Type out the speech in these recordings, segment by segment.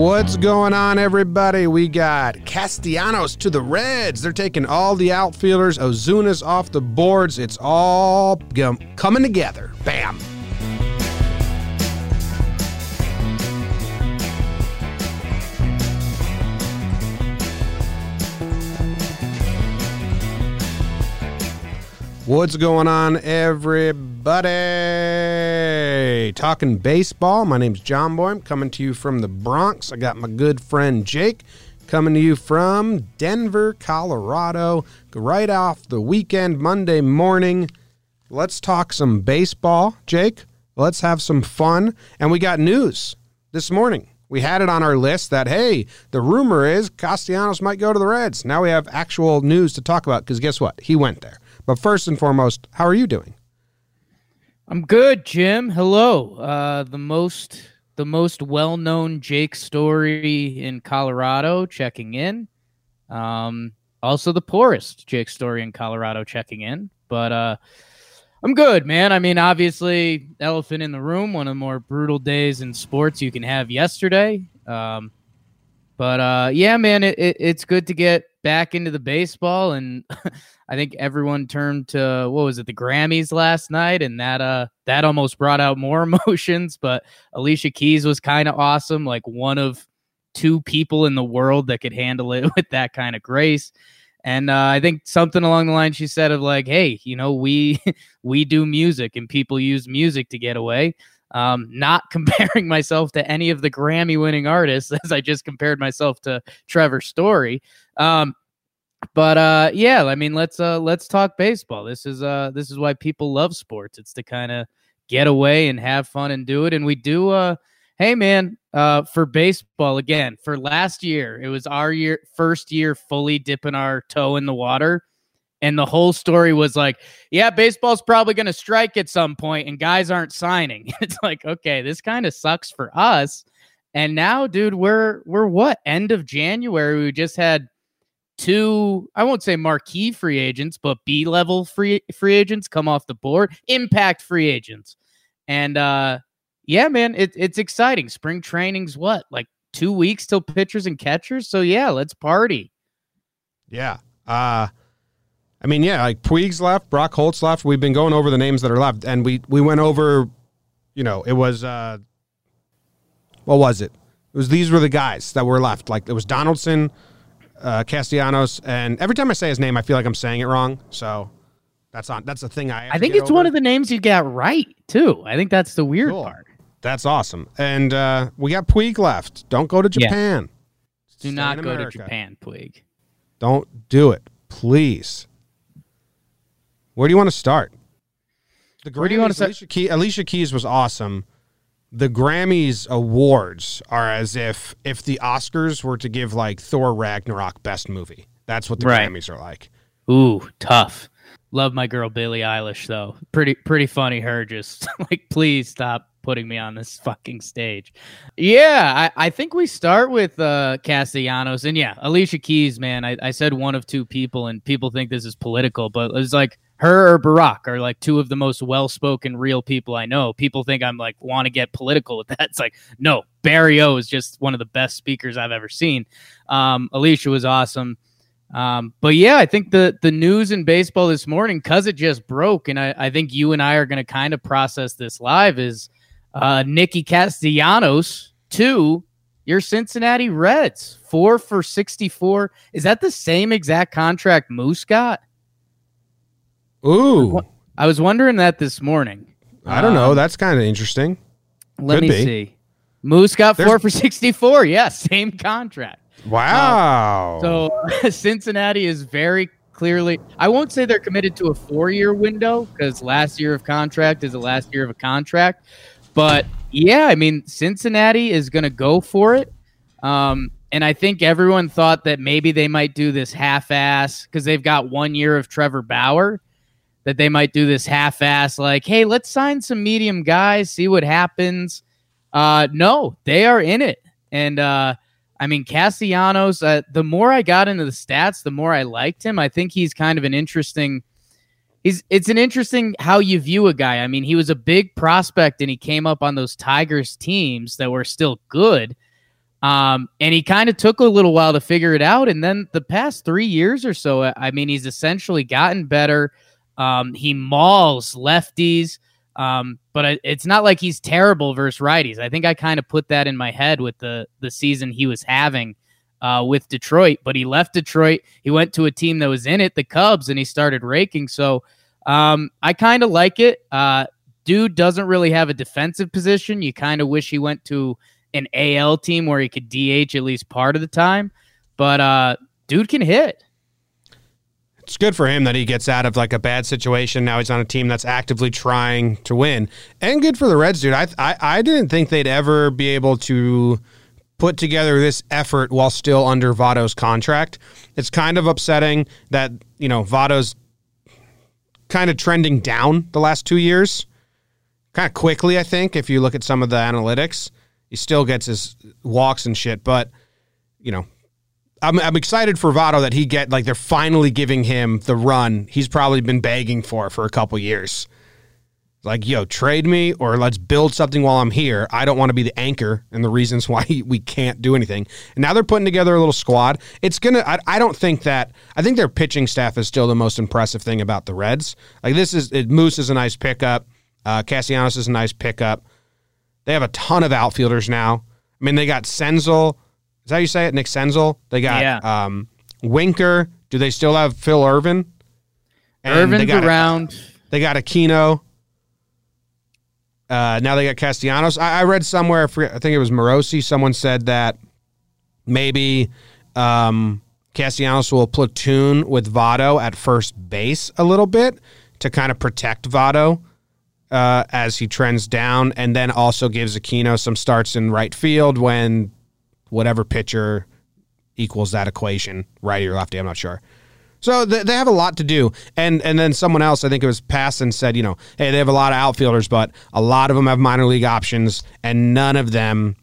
What's going on, everybody? We got Castellanos to the Reds. They're taking all the outfielders. Ozuna's off the boards. It's all coming together. Bam. What's going on, everybody? Talking baseball. My name's John Boy. I'm coming to you from the Bronx. I got my good friend Jake coming to you from Denver, Colorado. Right off the weekend, Monday morning. Let's talk some baseball, Jake. Let's have some fun. And we got news this morning. We had it on our list that, hey, the rumor is Castellanos might go to the Reds. Now we have actual news to talk about because guess what? He went there. But first and foremost, how are you doing? I'm good, Jim. Hello. The most well-known Jake Story in Colorado checking in. Also the poorest Jake Story in Colorado checking in. But I'm good, man. I mean, obviously, elephant in the room, one of the more brutal days in sports you can have yesterday. Yeah, man, it's good to get back into the baseball, and I think everyone turned to, what was it, the Grammys last night, and that almost brought out more emotions, but Alicia Keys was kind of awesome, like one of two people in the world that could handle it with that kind of grace. And I think something along the line she said of like, hey, you know, we do music and people use music to get away. Not comparing myself to any of the Grammy-winning artists as I just compared myself to Trevor Story. Yeah, I mean, let's talk baseball. This is why people love sports. It's to kind of get away and have fun and do it. And we do. Hey, man, for baseball again. For last year, it was our first year fully dipping our toe in the water. And the whole story was like, yeah, baseball's probably going to strike at some point and guys aren't signing. It's like, okay, this kind of sucks for us. And now, dude, we're what? End of January. We just had two, I won't say marquee free agents, but B-level free agents come off the board, impact free agents. And yeah, man, it's exciting. Spring training's what? Like 2 weeks till pitchers and catchers. So yeah, let's party. Yeah. I mean, yeah, like Puig's left, Brock Holt's left. We've been going over the names that are left, and we went over, you know, it was, what was it? These were the guys that were left. Like, it was Donaldson, Castellanos, and every time I say his name, I feel like I'm saying it wrong, so that's the thing I think it's one of the names you got right, too. I think that's the weird part. That's awesome. And we got Puig left. Don't go to Japan. Yeah. Do not go to Japan, Puig. Don't do it, please. Where do you want to start? Where do you want to start? Alicia Keys was awesome. The Grammys awards are as if the Oscars were to give like Thor Ragnarok best movie. That's what the Grammys are like. Ooh, tough. Love my girl Billie Eilish though. Pretty funny her just like, please stop putting me on this fucking stage. Yeah, I think we start with Castellanos, and yeah, Alicia Keys, man. I said one of two people, and people think this is political, but it's like her or Barack are like two of the most well-spoken real people I know. People think I'm like want to get political with that. It's like, no, Barry O is just one of the best speakers I've ever seen. Alicia was awesome. But yeah, I think the news in baseball this morning, because it just broke, and I think you and I are going to kind of process this live, is Nicky Castellanos to your Cincinnati Reds, 4 for $64. Is that the same exact contract Moose got? Ooh. I was wondering that this morning. I don't know. That's kind of interesting. Let me see. Moose got 4 for $64. Yeah, same contract. Wow. So Cincinnati is very clearly, I won't say they're committed to a 4-year window because last year of contract is the last year of a contract. But yeah, I mean, Cincinnati is going to go for it. And I think everyone thought that maybe they might do this half-ass because they've got 1 year of Trevor Bauer, that they might do this half-ass like, hey, let's sign some medium guys, see what happens. No, they are in it. And I mean, Castellanos, the more I got into the stats, the more I liked him. I think he's kind of an interesting it's an interesting how you view a guy. I mean, he was a big prospect and he came up on those Tigers teams that were still good. And he kind of took a little while to figure it out. And then the past 3 years or so, I mean, he's essentially gotten better. He mauls lefties. But it's not like he's terrible versus righties. I think I kind of put that in my head with the season he was having with Detroit. But he left Detroit. He went to a team that was in it, the Cubs, and he started raking. So I kind of like it. Dude doesn't really have a defensive position. You kind of wish he went to an AL team where he could DH at least part of the time. But dude can hit. It's good for him that he gets out of like a bad situation. Now he's on a team that's actively trying to win. And good for the Reds, dude. I didn't think they'd ever be able to put together this effort while still under Votto's contract. It's kind of upsetting that, you know, Votto's kind of trending down the last 2 years. Kind of quickly, I think, if you look at some of the analytics. He still gets his walks and shit, but, you know, I'm excited for Votto that they're finally giving him the run he's probably been begging for a couple years. Like, yo, trade me or let's build something while I'm here. I don't want to be the anchor and the reasons why we can't do anything. And now they're putting together a little squad. It's going to, I don't think that, I think their pitching staff is still the most impressive thing about the Reds. Like Moose is a nice pickup. Castellanos is a nice pickup. They have a ton of outfielders now. I mean, they got Senzel. Is that how you say it? Nick Senzel. They got Winker. Do they still have Phil Irvin? Irvin's around. They got Aquino. Now they got Castellanos. I read somewhere, I think it was Morosi, someone said that maybe Castellanos will platoon with Votto at first base a little bit to kind of protect Votto as he trends down, and then also gives Aquino some starts in right field when whatever pitcher equals that equation, righty or lefty, I'm not sure. So they have a lot to do. And then someone else, I think it was Passan, said, you know, hey, they have a lot of outfielders, but a lot of them have minor league options, and none of them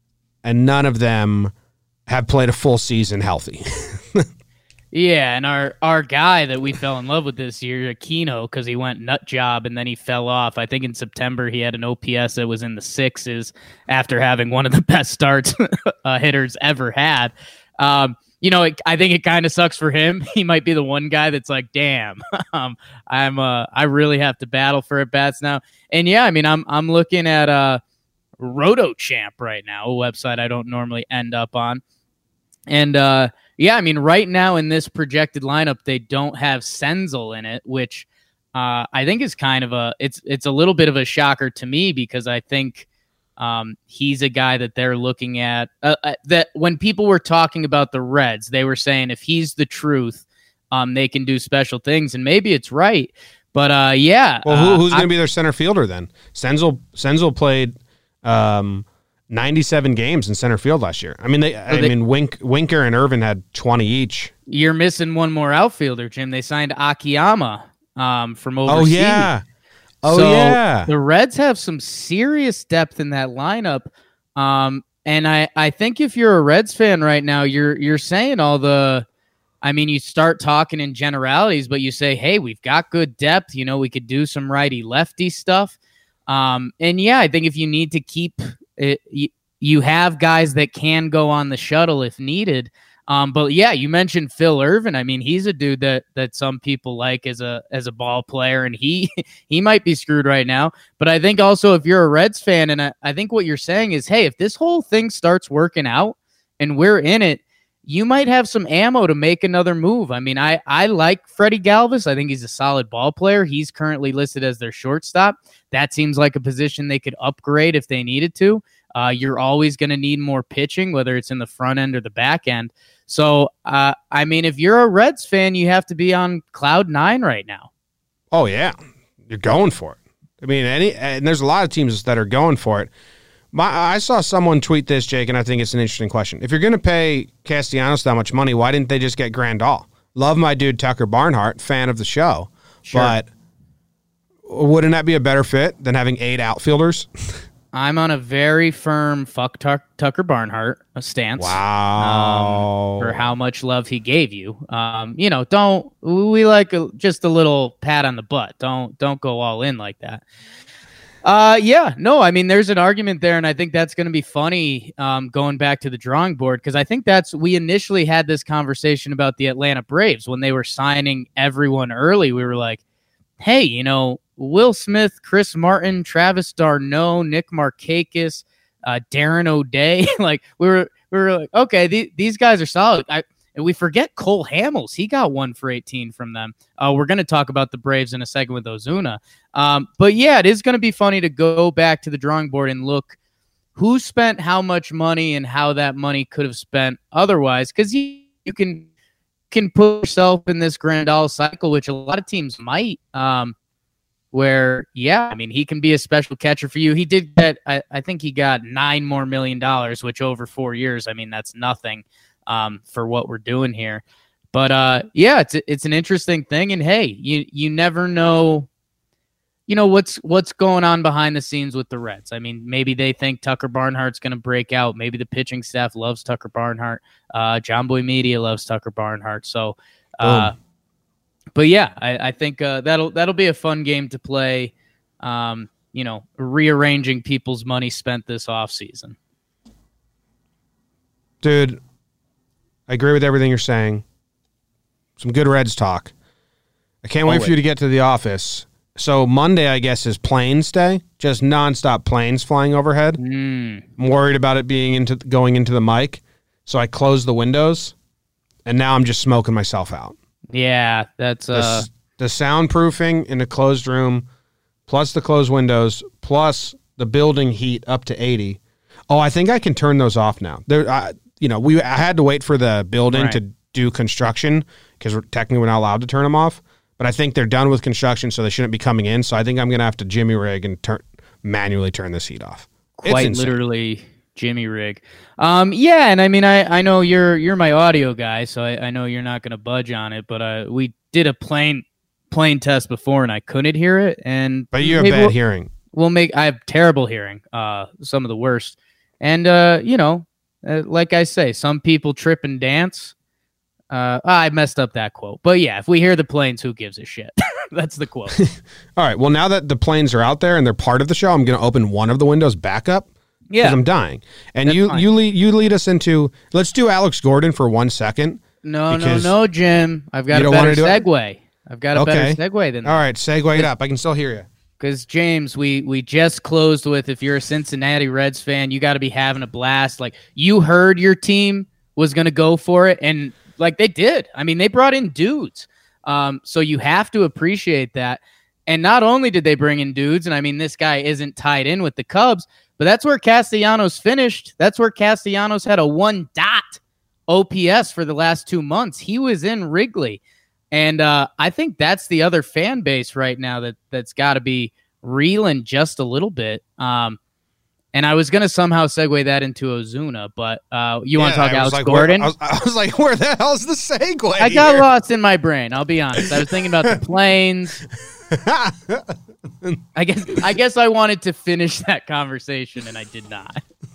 have played a full season healthy. Yeah, and our guy that we fell in love with this year, Aquino, because he went nut job and then he fell off. I think in September he had an OPS that was in the sixes after having one of the best starts hitters ever had. You know, I think it kind of sucks for him. He might be the one guy that's like, damn, I really have to battle for at bats now. And yeah, I mean, I'm looking at RotoChamp right now, a website I don't normally end up on, and yeah, I mean, right now in this projected lineup, they don't have Senzel in it, which I think is kind of it's a little bit of a shocker to me, because I think he's a guy that they're looking at that when people were talking about the Reds, they were saying if he's the truth, they can do special things, and maybe it's right. But yeah. Well, who's going to be their center fielder then? Senzel played 97 games in center field last year. I mean, Winker and Irvin had 20 each. You're missing one more outfielder, Jim. They signed Akiyama from overseas. Oh, yeah. The Reds have some serious depth in that lineup. And I think if you're a Reds fan right now, you're saying all the, I mean, you start talking in generalities, but you say, hey, we've got good depth. You know, we could do some righty-lefty stuff. And yeah, I think if you need to keep it, you have guys that can go on the shuttle if needed. But yeah, you mentioned Phil Irvin. I mean, he's a dude that some people like as a ball player, and he might be screwed right now. But I think also if you're a Reds fan, and I think what you're saying is, hey, if this whole thing starts working out and we're in it, you might have some ammo to make another move. I mean, I like Freddie Galvis. I think he's a solid ball player. He's currently listed as their shortstop. That seems like a position they could upgrade if they needed to. You're always going to need more pitching, whether it's in the front end or the back end. So, I mean, if you're a Reds fan, you have to be on cloud nine right now. Oh, yeah. You're going for it. I mean, and there's a lot of teams that are going for it. I saw someone tweet this, Jake, and I think it's an interesting question. If you're going to pay Castellanos that much money, why didn't they just get Grandal? Love my dude Tucker Barnhart, fan of the show. Sure. But wouldn't that be a better fit than having 8 outfielders? I'm on a very firm fuck Tucker Barnhart stance. Wow. For how much love he gave you. You know, we like just a little pat on the butt. Don't go all in like that. Yeah, no, I mean, there's an argument there, and I think that's going to be funny going back to the drawing board, because I think we initially had this conversation about the Atlanta Braves when they were signing everyone early. We were like, hey, Will Smith, Chris Martin, Travis d'Arnaud, Nick Markakis, Darren O'Day. Like we were like, okay, these guys are solid. And we forget Cole Hamels. He got 1 for 18 from them. We're going to talk about the Braves in a second with Ozuna. But yeah, it is going to be funny to go back to the drawing board and look who spent how much money and how that money could have spent otherwise. Because you can put yourself in this Grandal cycle, which a lot of teams might. Where, yeah, I mean, he can be a special catcher for you. He did get, I think he got $9 million more, which over 4 years, I mean, that's nothing. For what we're doing here. But yeah, it's an interesting thing. And hey, you never know, what's going on behind the scenes with the Reds. I mean, maybe they think Tucker Barnhart's going to break out. Maybe the pitching staff loves Tucker Barnhart. John Boy Media loves Tucker Barnhart. So, but yeah, I think that'll be a fun game to play. Rearranging people's money spent this offseason. Dude, I agree with everything you're saying. Some good Reds talk. I can't wait for you to get to the office. So Monday, I guess, is Planes Day. Just nonstop planes flying overhead. I'm worried about it going into the mic. So I closed the windows, and now I'm just smoking myself out. Yeah, that's the soundproofing in a closed room, plus the closed windows, plus the building heat up to 80. Oh, I think I can turn those off now. I had to wait for the building to do construction because we're not allowed to turn them off. But I think they're done with construction, so they shouldn't be coming in. So I think I'm going to have to Jimmy rig and manually turn this heat off. Quite literally Jimmy rig. Yeah, and I mean, I know you're my audio guy, so I know you're not going to budge on it. But we did a plane test before, and I couldn't hear it. But you have bad hearing. I have terrible hearing, some of the worst. And like I say, some people trip and dance. I messed up that quote. But yeah, if we hear the planes, who gives a shit? That's the quote. All right. Well, now that the planes are out there and they're part of the show, I'm going to open one of the windows back up. Yeah. Because I'm dying. And you lead us into, let's do Alex Gordon for 1 second. No, Jim. I've got a better segue. I've got a better segue than that. All right. Segue it up. I can still hear you. Because, James, we just closed with, if you're a Cincinnati Reds fan, you got to be having a blast. Like, you heard your team was going to go for it, and, like, they did. I mean, they brought in dudes. So you have to appreciate that. And not only did they bring in dudes, and, I mean, this guy isn't tied in with the Cubs, but that's where Castellanos finished. That's where Castellanos had a 1 OPS for the last 2 months. He was in Wrigley. And I think that's the other fan base right now that's got to be reeling just a little bit. And I was going to somehow segue that into Ozuna, but you want to talk Alex Gordon? I was like, where the hell's the segue? I got lost in my brain. I'll be honest. I was thinking about the planes. I guess I wanted to finish that conversation, and I did not.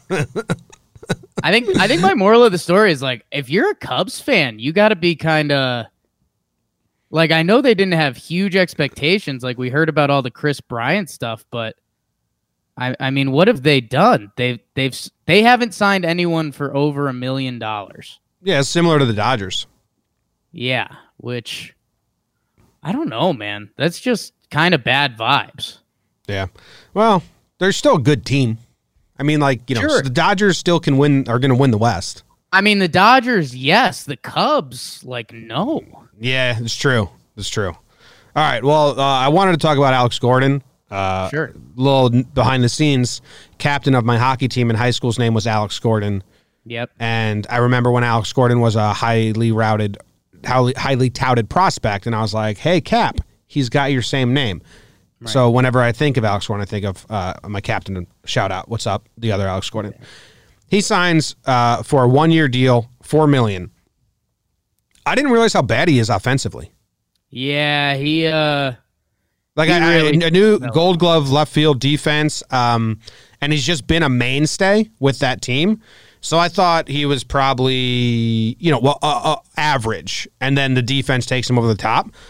I think my moral of the story is, like, if you're a Cubs fan, you got to be kind of. Like, I know they didn't have huge expectations. Like, we heard about all the Chris Bryant stuff, but I mean, what have they done? They haven't signed anyone for over $1 million. Yeah, it's similar to the Dodgers. Yeah, which I don't know, man. That's just kind of bad vibes. Yeah. Well, they're still a good team. I mean, like, sure. The Dodgers still are going to win the West. I mean, the Dodgers, yes. The Cubs, like, no. Yeah, it's true. It's true. All right. Well, I wanted to talk about Alex Gordon. Sure. A little behind the scenes. Captain of my hockey team in high school's name was Alex Gordon. Yep. And I remember when Alex Gordon was a highly touted prospect, and I was like, "Hey, Cap, he's got your same name." Right. So whenever I think of Alex Gordon, I think of my captain. Shout out, what's up? The other Alex Gordon. He signs for a 1-year deal, $4 million. I didn't realize how bad he is offensively. Yeah, he I knew Gold Glove left field defense, and he's just been a mainstay with that team. So I thought he was probably, average, and then the defense takes him over the top.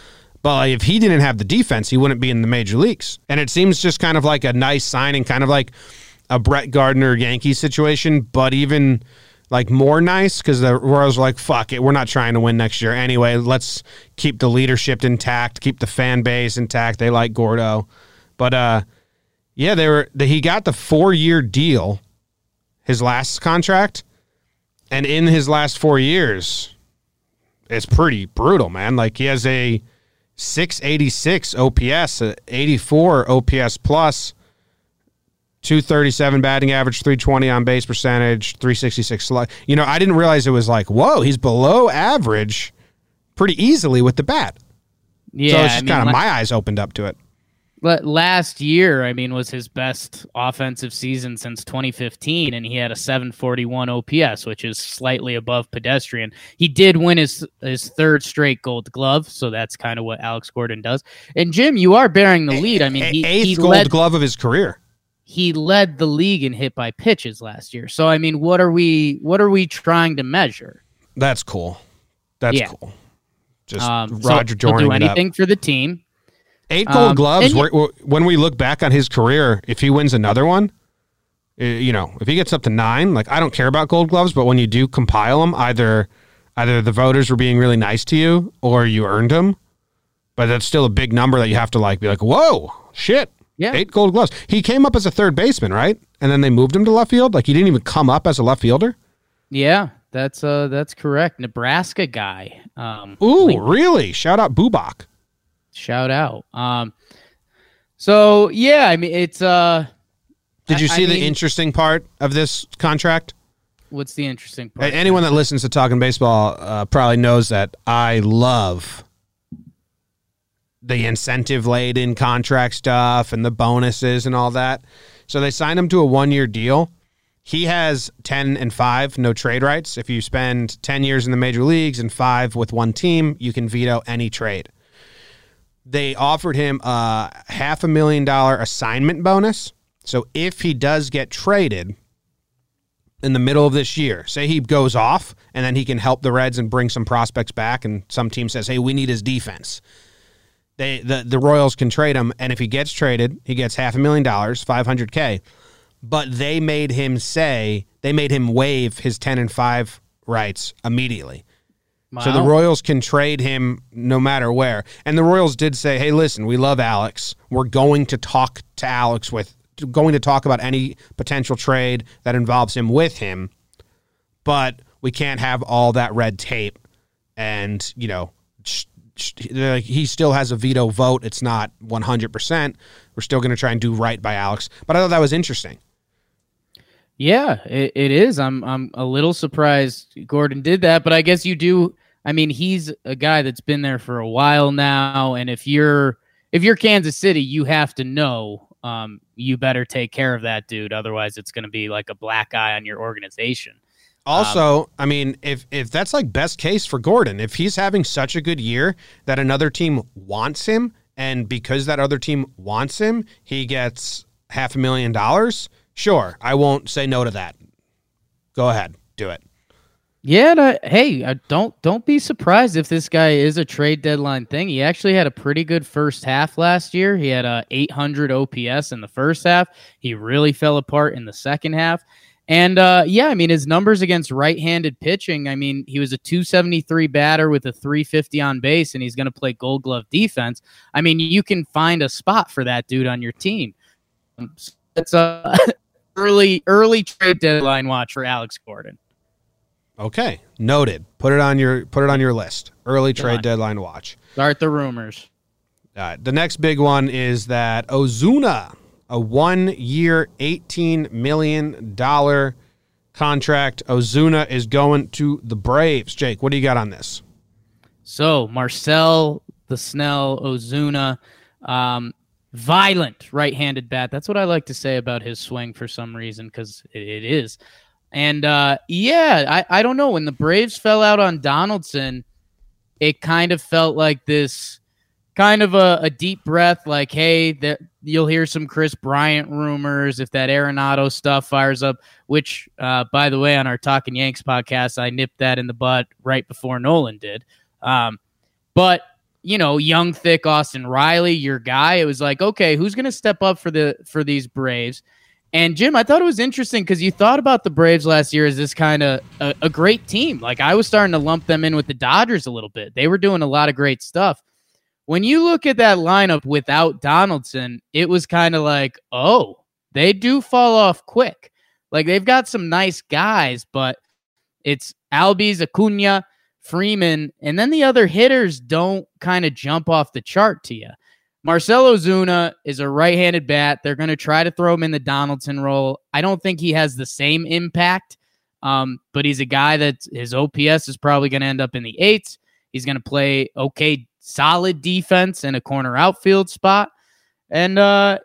But like, if he didn't have the defense, he wouldn't be in the major leagues. And it seems just kind of like a nice signing, kind of like a Brett Gardner Yankees situation, but even like more nice because the Royals were like, fuck it, we're not trying to win next year anyway. Let's keep the leadership intact, keep the fan base intact. They like Gordo. But yeah, he got the 4-year deal, his last contract, and in his last 4 years, it's pretty brutal, man. Like he has a 686 OPS, a 84 OPS plus, 237 batting average, 320 on base percentage, 366 slug. You know, I didn't realize it was like, whoa, he's below average pretty easily with the bat. Yeah, so it's just kind of my eyes opened up to it. Last year, I mean, was his best offensive season since 2015, and he had a 741 OPS, which is slightly above pedestrian. He did win his third straight Gold Glove, so that's kind of what Alex Gordon does. And Jim, you are bearing the lead. I mean, eighth Gold Glove of his career. He led the league in hit by pitches last year. So I mean, what are we trying to measure? That's cool. That's cool. Just Roger so Doring. He'll do anything for the team. 8 Gold Gloves. When we look back on his career, if he wins another one, you know, if he gets up to 9, like I don't care about Gold Gloves, but when you do compile them, either the voters were being really nice to you or you earned them. But that's still a big number that you have to like be like, whoa, shit. Yeah. 8 Gold Gloves. He came up as a third baseman, right? And then they moved him to left field. Like he didn't even come up as a left fielder. Yeah, that's correct. Nebraska guy. Really? Shout out Bubak. Shout out. So yeah, I mean it's Did you see the interesting part of this contract? What's the interesting part? Anyone that listens to Talking Baseball probably knows that I love the incentive-laden contract stuff and the bonuses and all that. So they signed him to a 1-year deal. He has 10 and 5, no trade rights. If you spend 10 years in the major leagues and 5 with one team, you can veto any trade. They offered him a $500,000 assignment bonus. So if he does get traded in the middle of this year, say he goes off and then he can help the Reds and bring some prospects back and some team says, hey, we need his defense. The Royals can trade him, and if he gets traded, he gets $500,000, $500K. But they made him waive his 10 and 5 rights immediately. Wow. So the Royals can trade him no matter where. And the Royals did say, hey, listen, we love Alex. We're going to talk to Alex going to talk about any potential trade that involves him with him, but we can't have all that red tape and, you know, he still has a veto vote. It's not 100%. We're still going to try and do right by Alex. But I thought that was interesting. Yeah, it is. I'm a little surprised Gordon did that, but I guess you do. I mean, he's a guy that's been there for a while now, and if you're Kansas City, you have to know you better take care of that dude. Otherwise, it's going to be like a black eye on your organization. Also, I mean, if that's like best case for Gordon, if he's having such a good year that another team wants him, and because that other team wants him, he gets $500,000, sure, I won't say no to that. Go ahead, do it. Yeah, hey, don't be surprised if this guy is a trade deadline thing. He actually had a pretty good first half last year. He had a 800 OPS in the first half. He really fell apart in the second half. And, yeah, I mean, his numbers against right-handed pitching, I mean, he was a 273 batter with a 350 on base, and he's going to play Gold Glove defense. I mean, you can find a spot for that dude on your team. It's a early trade deadline watch for Alex Gordon. Okay, noted. Put it on your list. Early trade deadline watch. Start the rumors. The next big one is that Ozuna, a 1-year, $18 million contract. Ozuna is going to the Braves. Jake, what do you got on this? So Marcell the Snell Ozuna, violent right-handed bat. That's what I like to say about his swing for some reason, because it is. And yeah, I don't know. When the Braves fell out on Donaldson, it kind of felt like this kind of a deep breath, like, hey, you'll hear some Chris Bryant rumors if that Arenado stuff fires up, which, by the way, on our Talking Yanks podcast, I nipped that in the bud right before Nolan did. But young, thick Austin Riley, your guy. It was like, okay, who's going to step up for these Braves? And Jim, I thought it was interesting because you thought about the Braves last year as this kind of a great team. Like I was starting to lump them in with the Dodgers a little bit. They were doing a lot of great stuff. When you look at that lineup without Donaldson, it was kind of like, oh, they do fall off quick. Like they've got some nice guys, but it's Albies, Acuna, Freeman, and then the other hitters don't kind of jump off the chart to you. Marcell Ozuna is a right-handed bat. They're going to try to throw him in the Donaldson role. I don't think he has the same impact, but he's a guy that his OPS is probably going to end up in the 8s. He's going to play okay, solid defense in a corner outfield spot. And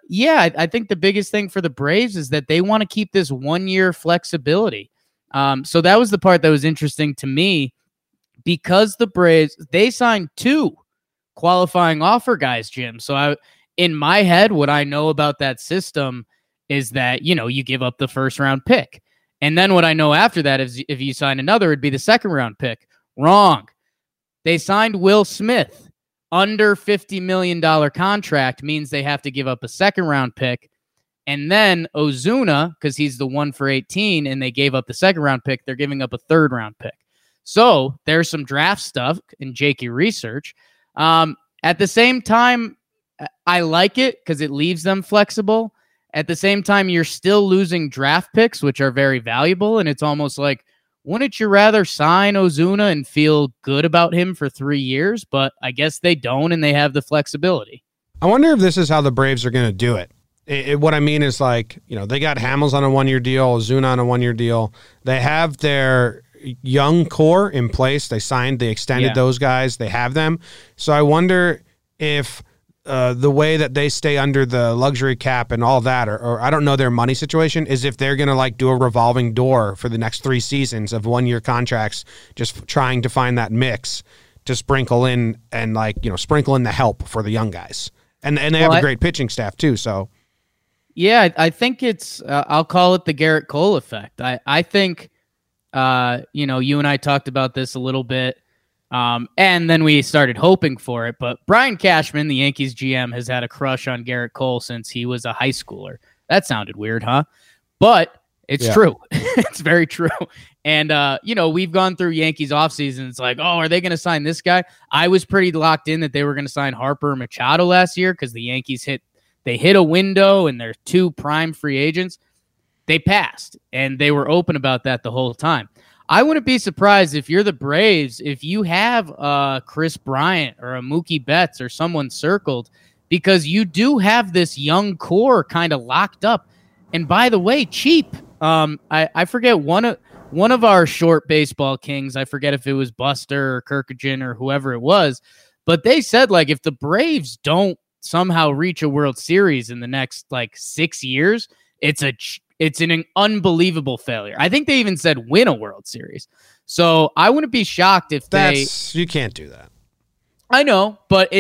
I think the biggest thing for the Braves is that they want to keep this 1-year flexibility. So that was the part that was interesting to me because the Braves, they signed 2 qualifying offer guys, Jim. So in my head, what I know about that system is that, you give up the first round pick. And then what I know after that is if you sign another, it'd be the second round pick. Wrong. They signed Will Smith. Under $50 million contract means they have to give up a second round pick. And then Ozuna, because he's the 1 for 18 and they gave up the second round pick, they're giving up a third round pick. So there's some draft stuff in Jakey research. At the same time, I like it because it leaves them flexible. At the same time, you're still losing draft picks, which are very valuable. And it's almost like, wouldn't you rather sign Ozuna and feel good about him for 3 years? But I guess they don't, and they have the flexibility. I wonder if this is how the Braves are going to do it. What I mean is like, they got Hamels on a 1-year deal, Ozuna on a 1-year deal. They have their young core in place. They extended those guys. They have them. So I wonder if the way that they stay under the luxury cap and all that, or I don't know their money situation, is if they're going to like do a revolving door for the next 3 seasons of 1-year contracts, just trying to find that mix to sprinkle in and sprinkle in the help for the young guys. And they have a great pitching staff too. So yeah, I think it's, I'll call it the Garrett Cole effect. I think, you and I talked about this a little bit. And then we started hoping for it, but Brian Cashman, the Yankees GM, has had a crush on Garrett Cole since he was a high schooler. That sounded weird, huh? But it's true. It's very true. And, we've gone through Yankees offseason. It's like, oh, are they going to sign this guy? I was pretty locked in that they were going to sign Harper Machado last year because the Yankees hit a window and they're 2 prime free agents. They passed, and they were open about that the whole time. I wouldn't be surprised if you're the Braves, if you have Chris Bryant or a Mookie Betts or someone circled, because you do have this young core kind of locked up. And by the way, cheap. I forget one of our short baseball kings. I forget if it was Buster or Kirkagin or whoever it was, but they said like if the Braves don't somehow reach a World Series in the next 6 years, it's an unbelievable failure. I think they even said win a World Series. So I wouldn't be shocked if you can't do that. I know, but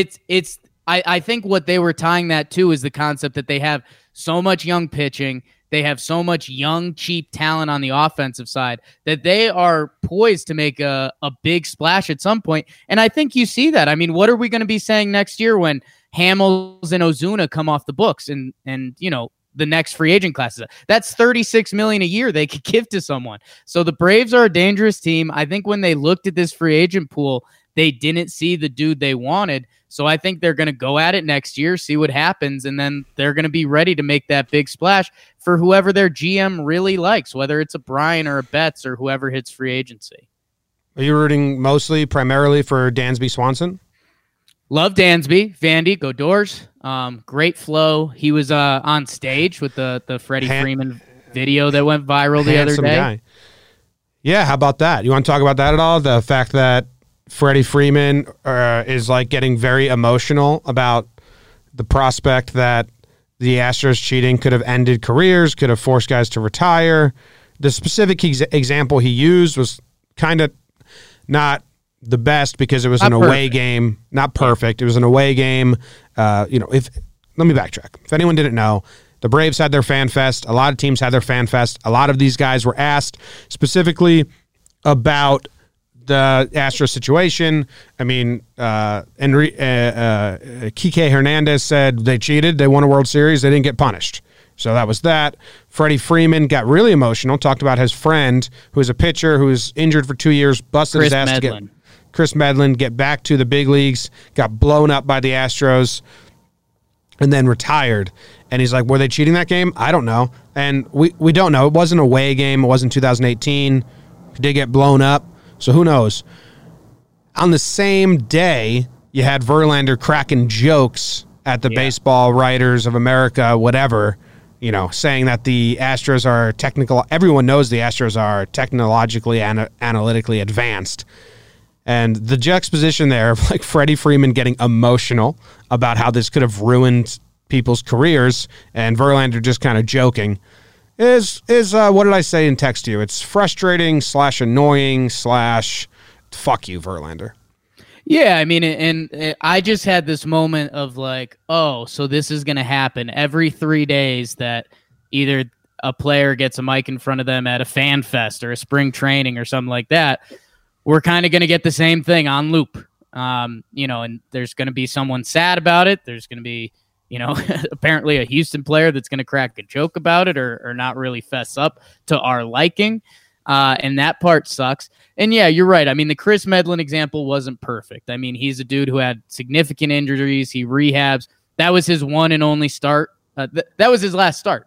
I think what they were tying that to is the concept that they have so much young pitching. They have so much young, cheap talent on the offensive side that they are poised to make a big splash at some point. And I think you see that. I mean, what are we going to be saying next year when Hamels and Ozuna come off the books and the next free agent classes? That's $36 million a year they could give to someone. So the Braves are a dangerous team. I think when they looked at this free agent pool, they didn't see the dude they wanted. So I think they're going to go at it next year, see what happens, and then they're going to be ready to make that big splash for whoever their GM really likes, whether it's a Brian or a Betts or whoever hits free agency. Are you rooting primarily for Dansby Swanson? Love Dansby. Vandy, go Doors. Great flow. He was on stage with the Freddie Freeman video that went viral the other day. Guy. Yeah, how about that? You want to talk about that at all? The fact that Freddie Freeman is getting very emotional about the prospect that the Astros cheating could have ended careers, could have forced guys to retire. The specific example he used was kind of not the best because it was an away game, not perfect. It was an away game. Let me backtrack. If anyone didn't know, the Braves had their fan fest. A lot of teams had their fan fest. A lot of these guys were asked specifically about the Astros situation. I mean, Kike Hernandez said they cheated. They won a World Series. They didn't get punished. So that was that. Freddie Freeman got really emotional, talked about his friend who is a pitcher who was injured for 2 years, busted his ass to get Chris Medlin, get back to the big leagues, got blown up by the Astros, and then retired. And he's like, were they cheating that game? I don't know. And we don't know. It wasn't a away game. It wasn't 2018. He did get blown up. So who knows? On the same day, you had Verlander cracking jokes at the Baseball Writers of America, whatever, saying that the Astros are everyone knows the Astros are technologically and analytically advanced. And the juxtaposition there of like Freddie Freeman getting emotional about how this could have ruined people's careers and Verlander just kind of joking is what did I say in text to you? It's frustrating / annoying / fuck you, Verlander. Yeah, I mean, and I just had this moment of like, oh, so this is going to happen every 3 days that either a player gets a mic in front of them at a fan fest or a spring training or something like that. We're kind of going to get the same thing on loop, and there's going to be someone sad about it. There's going to be, apparently a Houston player that's going to crack a joke about it or not really fess up to our liking. And that part sucks. And yeah, you're right. I mean, the Chris Medlin example wasn't perfect. I mean, he's a dude who had significant injuries. He rehabs. That was his one and only start. That was his last start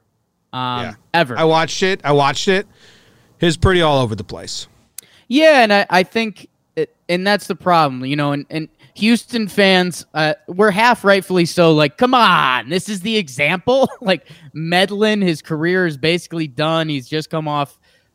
ever. I watched it. He's pretty all over the place. Yeah, and I think, and that's the problem, and Houston fans, we're half rightfully so like, come on, this is the example. Like Medlin, his career is basically done. He's just come off,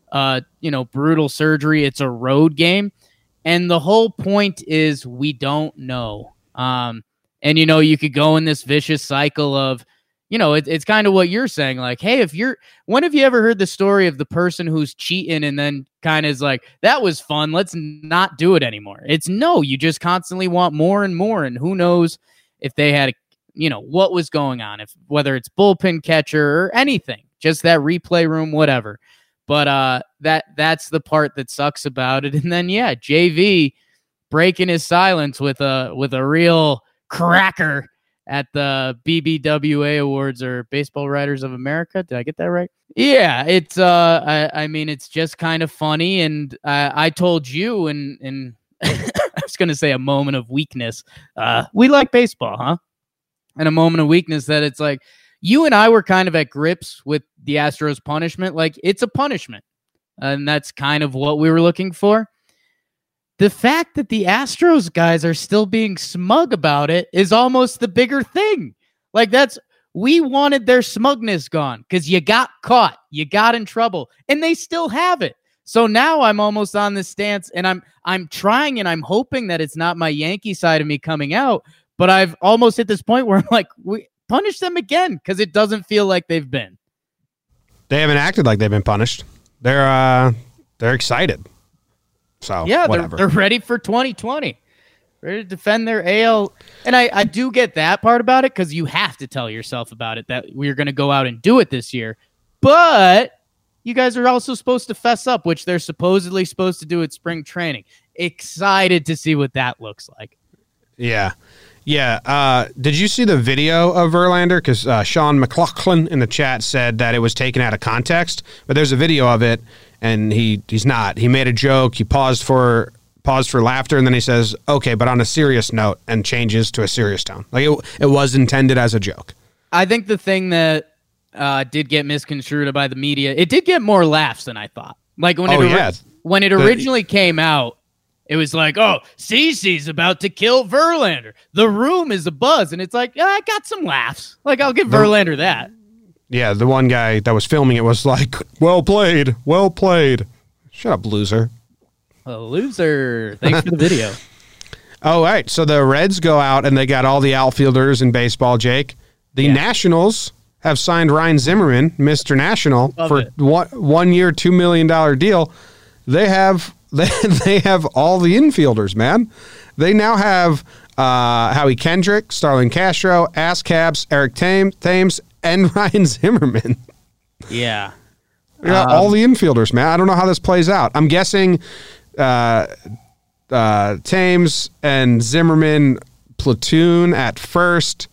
brutal surgery. It's a road game. And the whole point is we don't know. And, you could go in this vicious cycle of, it's kind of what you're saying. Like, hey, when have you ever heard the story of the person who's cheating and then kind of is like, that was fun, let's not do it anymore? It's no, you just constantly want more and more. And who knows if they had, what was going on, whether it's bullpen catcher or anything, just that replay room, whatever. But that's the part that sucks about it. And then, yeah, JV breaking his silence with a real cracker at the BBWA Awards or Baseball Writers of America. Did I get that right? Yeah, it's I mean, it's just kind of funny. And I told you, and I was going to say a moment of weakness. We like baseball, huh? And a moment of weakness that it's like, you and I were kind of at grips with the Astros punishment. Like, it's a punishment. And that's kind of what we were looking for. The fact that the Astros guys are still being smug about it is almost the bigger thing. Like, we wanted their smugness gone because you got caught, you got in trouble, and they still have it. So now I'm almost on this stance, and I'm trying and I'm hoping that it's not my Yankee side of me coming out, but I've almost hit this point where I'm like, we punish them again because it doesn't feel like they've been. They haven't acted like they've been punished. They're excited. So yeah, whatever. They're ready for 2020, ready to defend their AL. And I do get that part about it because you have to tell yourself about it that we're going to go out and do it this year. But you guys are also supposed to fess up, which they're supposedly supposed to do at spring training. Excited to see what that looks like. Yeah. Yeah. Did you see the video of Verlander? Because Sean McLaughlin in the chat said that it was taken out of context, but there's a video of it, and he's not. He made a joke. He paused for laughter, and then he says, "Okay, but on a serious note," and changes to a serious tone. Like it was intended as a joke. I think the thing that did get misconstrued by the media, it did get more laughs than I thought. Like when it originally came out, it was like, oh, CeCe's about to kill Verlander. The room is abuzz. And it's like, yeah, I got some laughs. Like, I'll give Verlander that. Yeah, the one guy that was filming it was like, well played, well played. Shut up, loser. A loser. Thanks for the video. All right, so the Reds go out, and they got all the outfielders in baseball, Jake. The Nationals have signed Ryan Zimmerman, Mr. National, for 1 year, $2 million deal. They have all the infielders, man. They now have Howie Kendrick, Starlin Castro, Ass Cabs, Eric Thames, and Ryan Zimmerman. Yeah. All the infielders, man. I don't know how this plays out. I'm guessing Thames and Zimmerman platoon at first.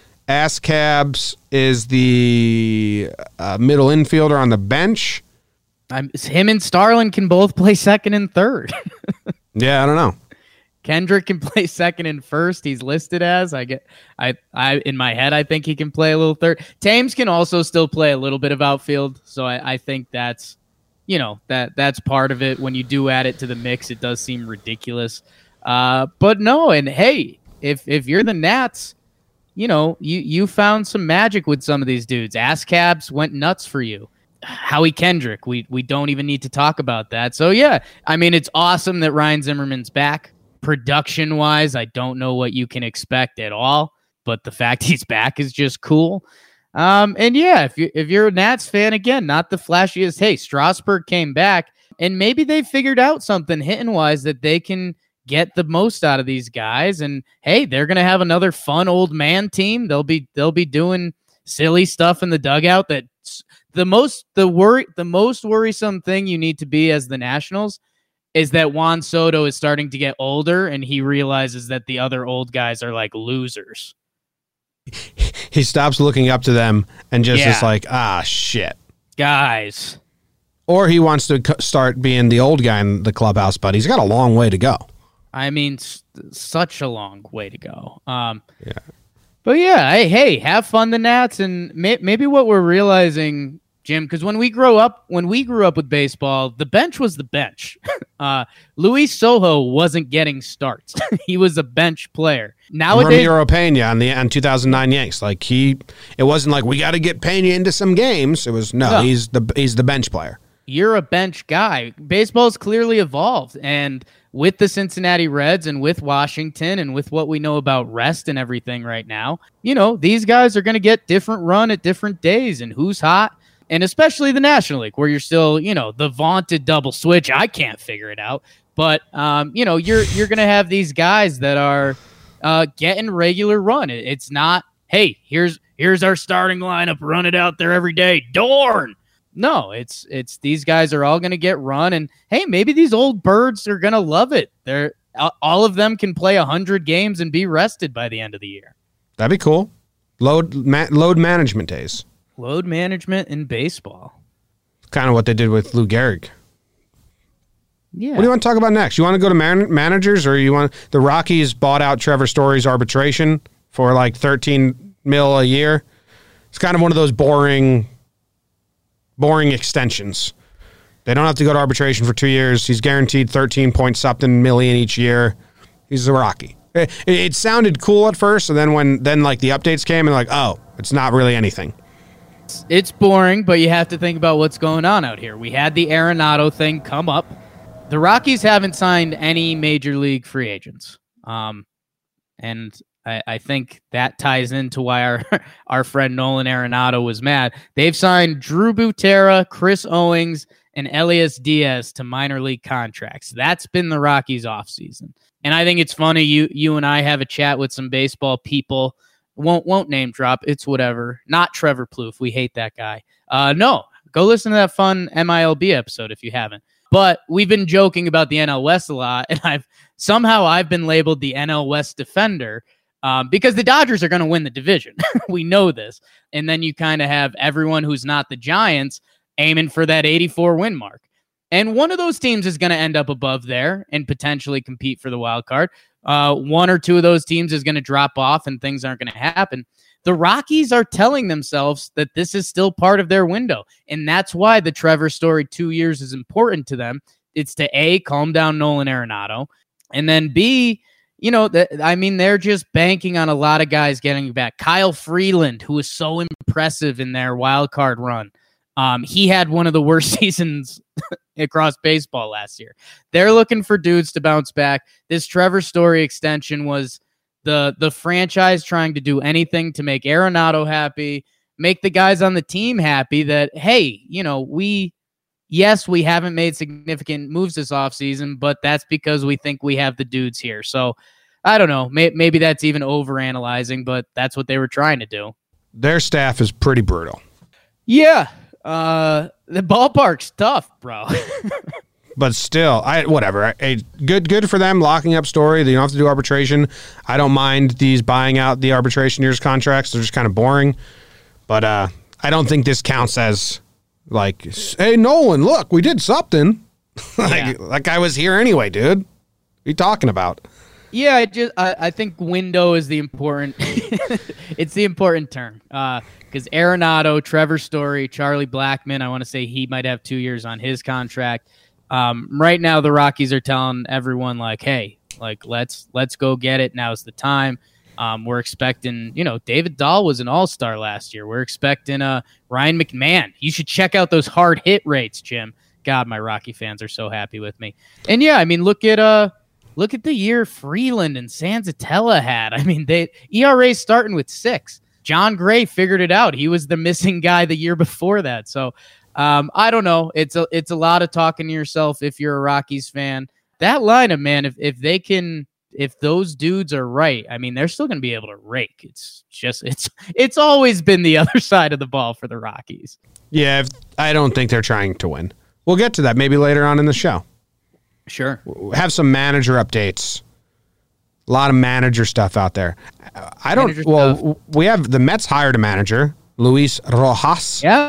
Ascabs is the middle infielder on the bench. Him and Starlin can both play second and third. Yeah, I don't know. Kendrick can play second and first. He's listed as. I in my head, I think he can play a little third. Thames can also still play a little bit of outfield. So I think that's, that's part of it. When you do add it to the mix, it does seem ridiculous. But no, and hey, if you're the Nats, you found some magic with some of these dudes. Ascabs went nuts for you. Howie Kendrick, we don't even need to talk about that. So yeah, I mean, it's awesome that Ryan Zimmerman's back. Production wise, I don't know what you can expect at all, but the fact he's back is just cool. And yeah, if you're a Nats fan, again, not the flashiest. Hey, Strasburg came back, and maybe they figured out something hitting wise that they can get the most out of these guys. And hey, they're gonna have another fun old man team. They'll be doing silly stuff in the dugout. That's the most worrisome thing you need to be as the Nationals is that Juan Soto is starting to get older, and he realizes that the other old guys are like losers. He stops looking up to them and just is like, shit. Guys. Or he wants to start being the old guy in the clubhouse, but he's got a long way to go. I mean, such a long way to go. Yeah. But yeah, hey, have fun, the Nats, and maybe what we're realizing, Jim, because when we grew up with baseball, the bench was the bench. Luis Sojo wasn't getting starts; he was a bench player. Nowadays, Ramiro Pena on 2009 Yanks, it wasn't like we got to get Pena into some games. It was he's the bench player. You're a bench guy. Baseball's clearly evolved, and with the Cincinnati Reds and with Washington and with what we know about rest and everything right now, these guys are going to get different run at different days, and who's hot. And especially the National League, where you're still, the vaunted double switch. I can't figure it out. But, you're going to have these guys that are getting regular run. It's not, hey, here's our starting lineup, run it out there every day. Dorn. No, it's these guys are all going to get run. And, hey, maybe these old birds are going to love it. All of them can play 100 games and be rested by the end of the year. That'd be cool. Load management days. Load management in baseball. Kind of what they did with Lou Gehrig. Yeah. What do you want to talk about next? You want to go to managers, or you want the Rockies bought out Trevor Story's arbitration for like $13 million a year? It's kind of one of those boring extensions. They don't have to go to arbitration for 2 years. He's guaranteed 13 point something million each year. He's a Rocky. It sounded cool at first, and then like the updates came and like, oh, it's not really anything. It's boring, but you have to think about what's going on out here. We had the Arenado thing come up. The Rockies haven't signed any major league free agents. And I think that ties into why our friend Nolan Arenado was mad. They've signed Drew Butera, Chris Owings, and Elias Diaz to minor league contracts. That's been the Rockies offseason. And I think it's funny, you and I have a chat with some baseball people. Won't name drop. It's whatever. Not Trevor Plouffe. We hate that guy. No, go listen to that fun MILB episode if you haven't. But we've been joking about the NL West a lot, and I've been labeled the NL West defender because the Dodgers are going to win the division. We know this. And then you kind of have everyone who's not the Giants aiming for that 84 win mark. And one of those teams is going to end up above there and potentially compete for the wild card. One or two of those teams is going to drop off and things aren't going to happen. The Rockies are telling themselves that this is still part of their window. And that's why the Trevor Story 2 years is important to them. It's to A, calm down Nolan Arenado. And then B, they're just banking on a lot of guys getting back. Kyle Freeland, who was so impressive in their wild card run. He had one of the worst seasons across baseball last year. They're looking for dudes to bounce back. This Trevor Story extension was the franchise trying to do anything to make Arenado happy, make the guys on the team happy that, hey, we haven't made significant moves this offseason, but that's because we think we have the dudes here. So I don't know. Maybe that's even overanalyzing, but that's what they were trying to do. Their staff is pretty brutal. Yeah. The ballpark's tough, bro. but still, whatever. Good for them locking up Story. You don't have to do arbitration. I don't mind these buying out the arbitration years contracts. They're just kind of boring. But I don't think this counts as like, hey, Nolan, look, we did something. Like I was here anyway, dude. What are you talking about? Yeah, I think window is the important. It's the important term because Arenado, Trevor Story, Charlie Blackmon. I want to say he might have 2 years on his contract. Right now, the Rockies are telling everyone like, "Hey, like let's go get it. Now's the time." We're expecting, David Dahl was an all-star last year. We're expecting Ryan McMahon. You should check out those hard hit rates, Jim. God, my Rocky fans are so happy with me. And yeah, I mean, look at the year Freeland and Sanzatella had. I mean, ERA starting with 6. John Gray figured it out. He was the missing guy the year before that. So I don't know. It's a lot of talking to yourself if you're a Rockies fan. That lineup, man, if those dudes are right, I mean, they're still going to be able to rake. It's always been the other side of the ball for the Rockies. Yeah, I don't think they're trying to win. We'll get to that maybe later on in the show. Sure. Have some manager updates. A lot of manager stuff out there. We have the Mets hired a manager, Luis Rojas. Yeah.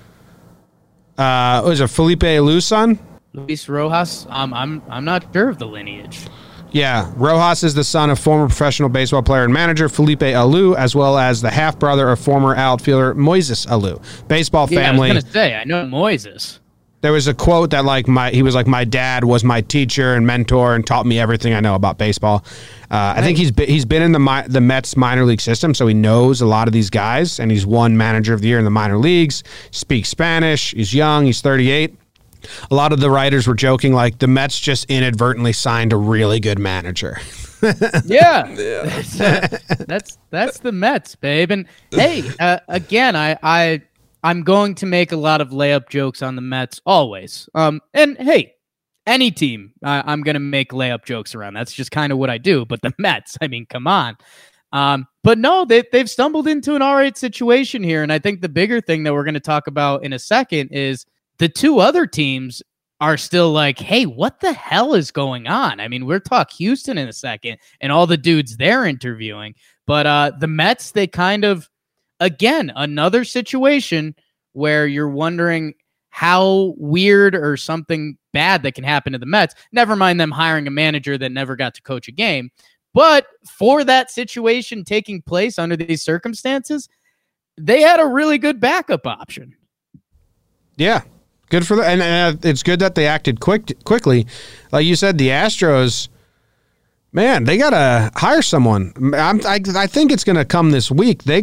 Was it Felipe Alu's son? Luis Rojas. I'm not sure of the lineage. Yeah, Rojas is the son of former professional baseball player and manager Felipe Alou, as well as the half-brother of former outfielder Moises Alou. Baseball family. I was going to say, I know Moises. There was a quote that he was like, my dad was my teacher and mentor and taught me everything I know about baseball. I think he's been in the Mets minor league system, so he knows a lot of these guys, and he's won manager of the year in the minor leagues, speaks Spanish, he's young, he's 38. A lot of the writers were joking like the Mets just inadvertently signed a really good manager. Yeah. That's the Mets, babe. And hey, again, I'm going to make a lot of layup jokes on the Mets always. And hey, any team I'm going to make layup jokes around. That's just kind of what I do. But the Mets, I mean, come on. But no, they've stumbled into an all right situation here. And I think the bigger thing that we're going to talk about in a second is the two other teams are still like, hey, what the hell is going on? I mean, we'll talk Houston in a second and all the dudes they're interviewing. But the Mets, they kind of, again, another situation where you're wondering how weird or something bad that can happen to the Mets. Never mind them hiring a manager that never got to coach a game. But for that situation taking place under these circumstances, they had a really good backup option. Yeah. Good for them. And it's good that they acted quickly. Like you said, the Astros, man, they got to hire someone. I think it's going to come this week. They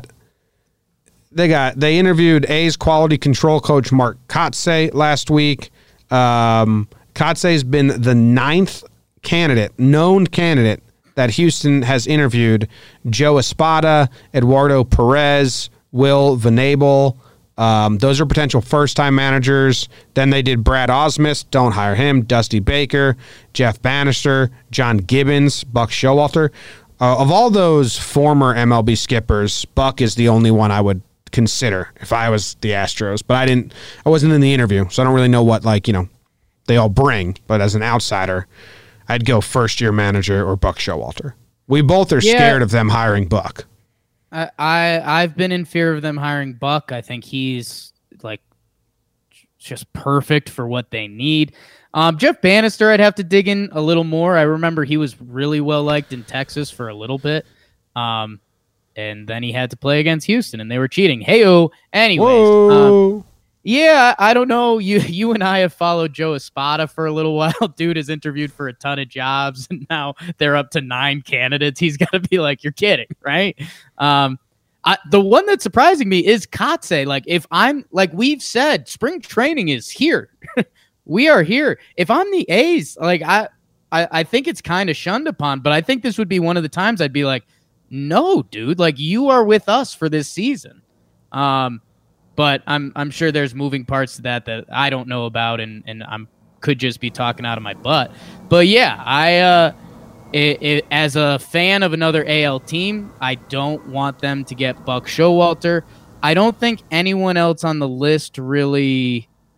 interviewed A's quality control coach Mark Kotsay last week. Kotsay's been the 9th known candidate that Houston has interviewed. Joe Espada, Eduardo Perez, Will Venable. Those are potential first-time managers. Then they did Brad Osmus, don't hire him, Dusty Baker, Jeff Bannister, John Gibbons, Buck Showalter. Of all those former MLB skippers, Buck is the only one I would consider if I was the Astros. But I wasn't in the interview, so I don't really know what they all bring. But as an outsider, I'd go first-year manager or Buck Showalter. We both are scared of them hiring Buck. I've been in fear of them hiring Buck. I think he's just perfect for what they need. Jeff Bannister, I'd have to dig in a little more. I remember he was really well liked in Texas for a little bit. And then he had to play against Houston and they were cheating. Hey-oh. Anyways, yeah, I don't know. You and I have followed Joe Espada for a little while. Dude is interviewed for a ton of jobs, and now they're up to 9 candidates. He's got to be like, you're kidding, right? The one that's surprising me is Kotsay. If I'm we've said, spring training is here. We are here. If I'm the A's, I think it's kind of shunned upon, but I think this would be one of the times I'd be like, no, dude, you are with us for this season. But I'm sure there's moving parts to that I don't know about, and could just be talking out of my butt. But yeah, as a fan of another AL team, I don't want them to get Buck Showalter. I don't think anyone else on the list really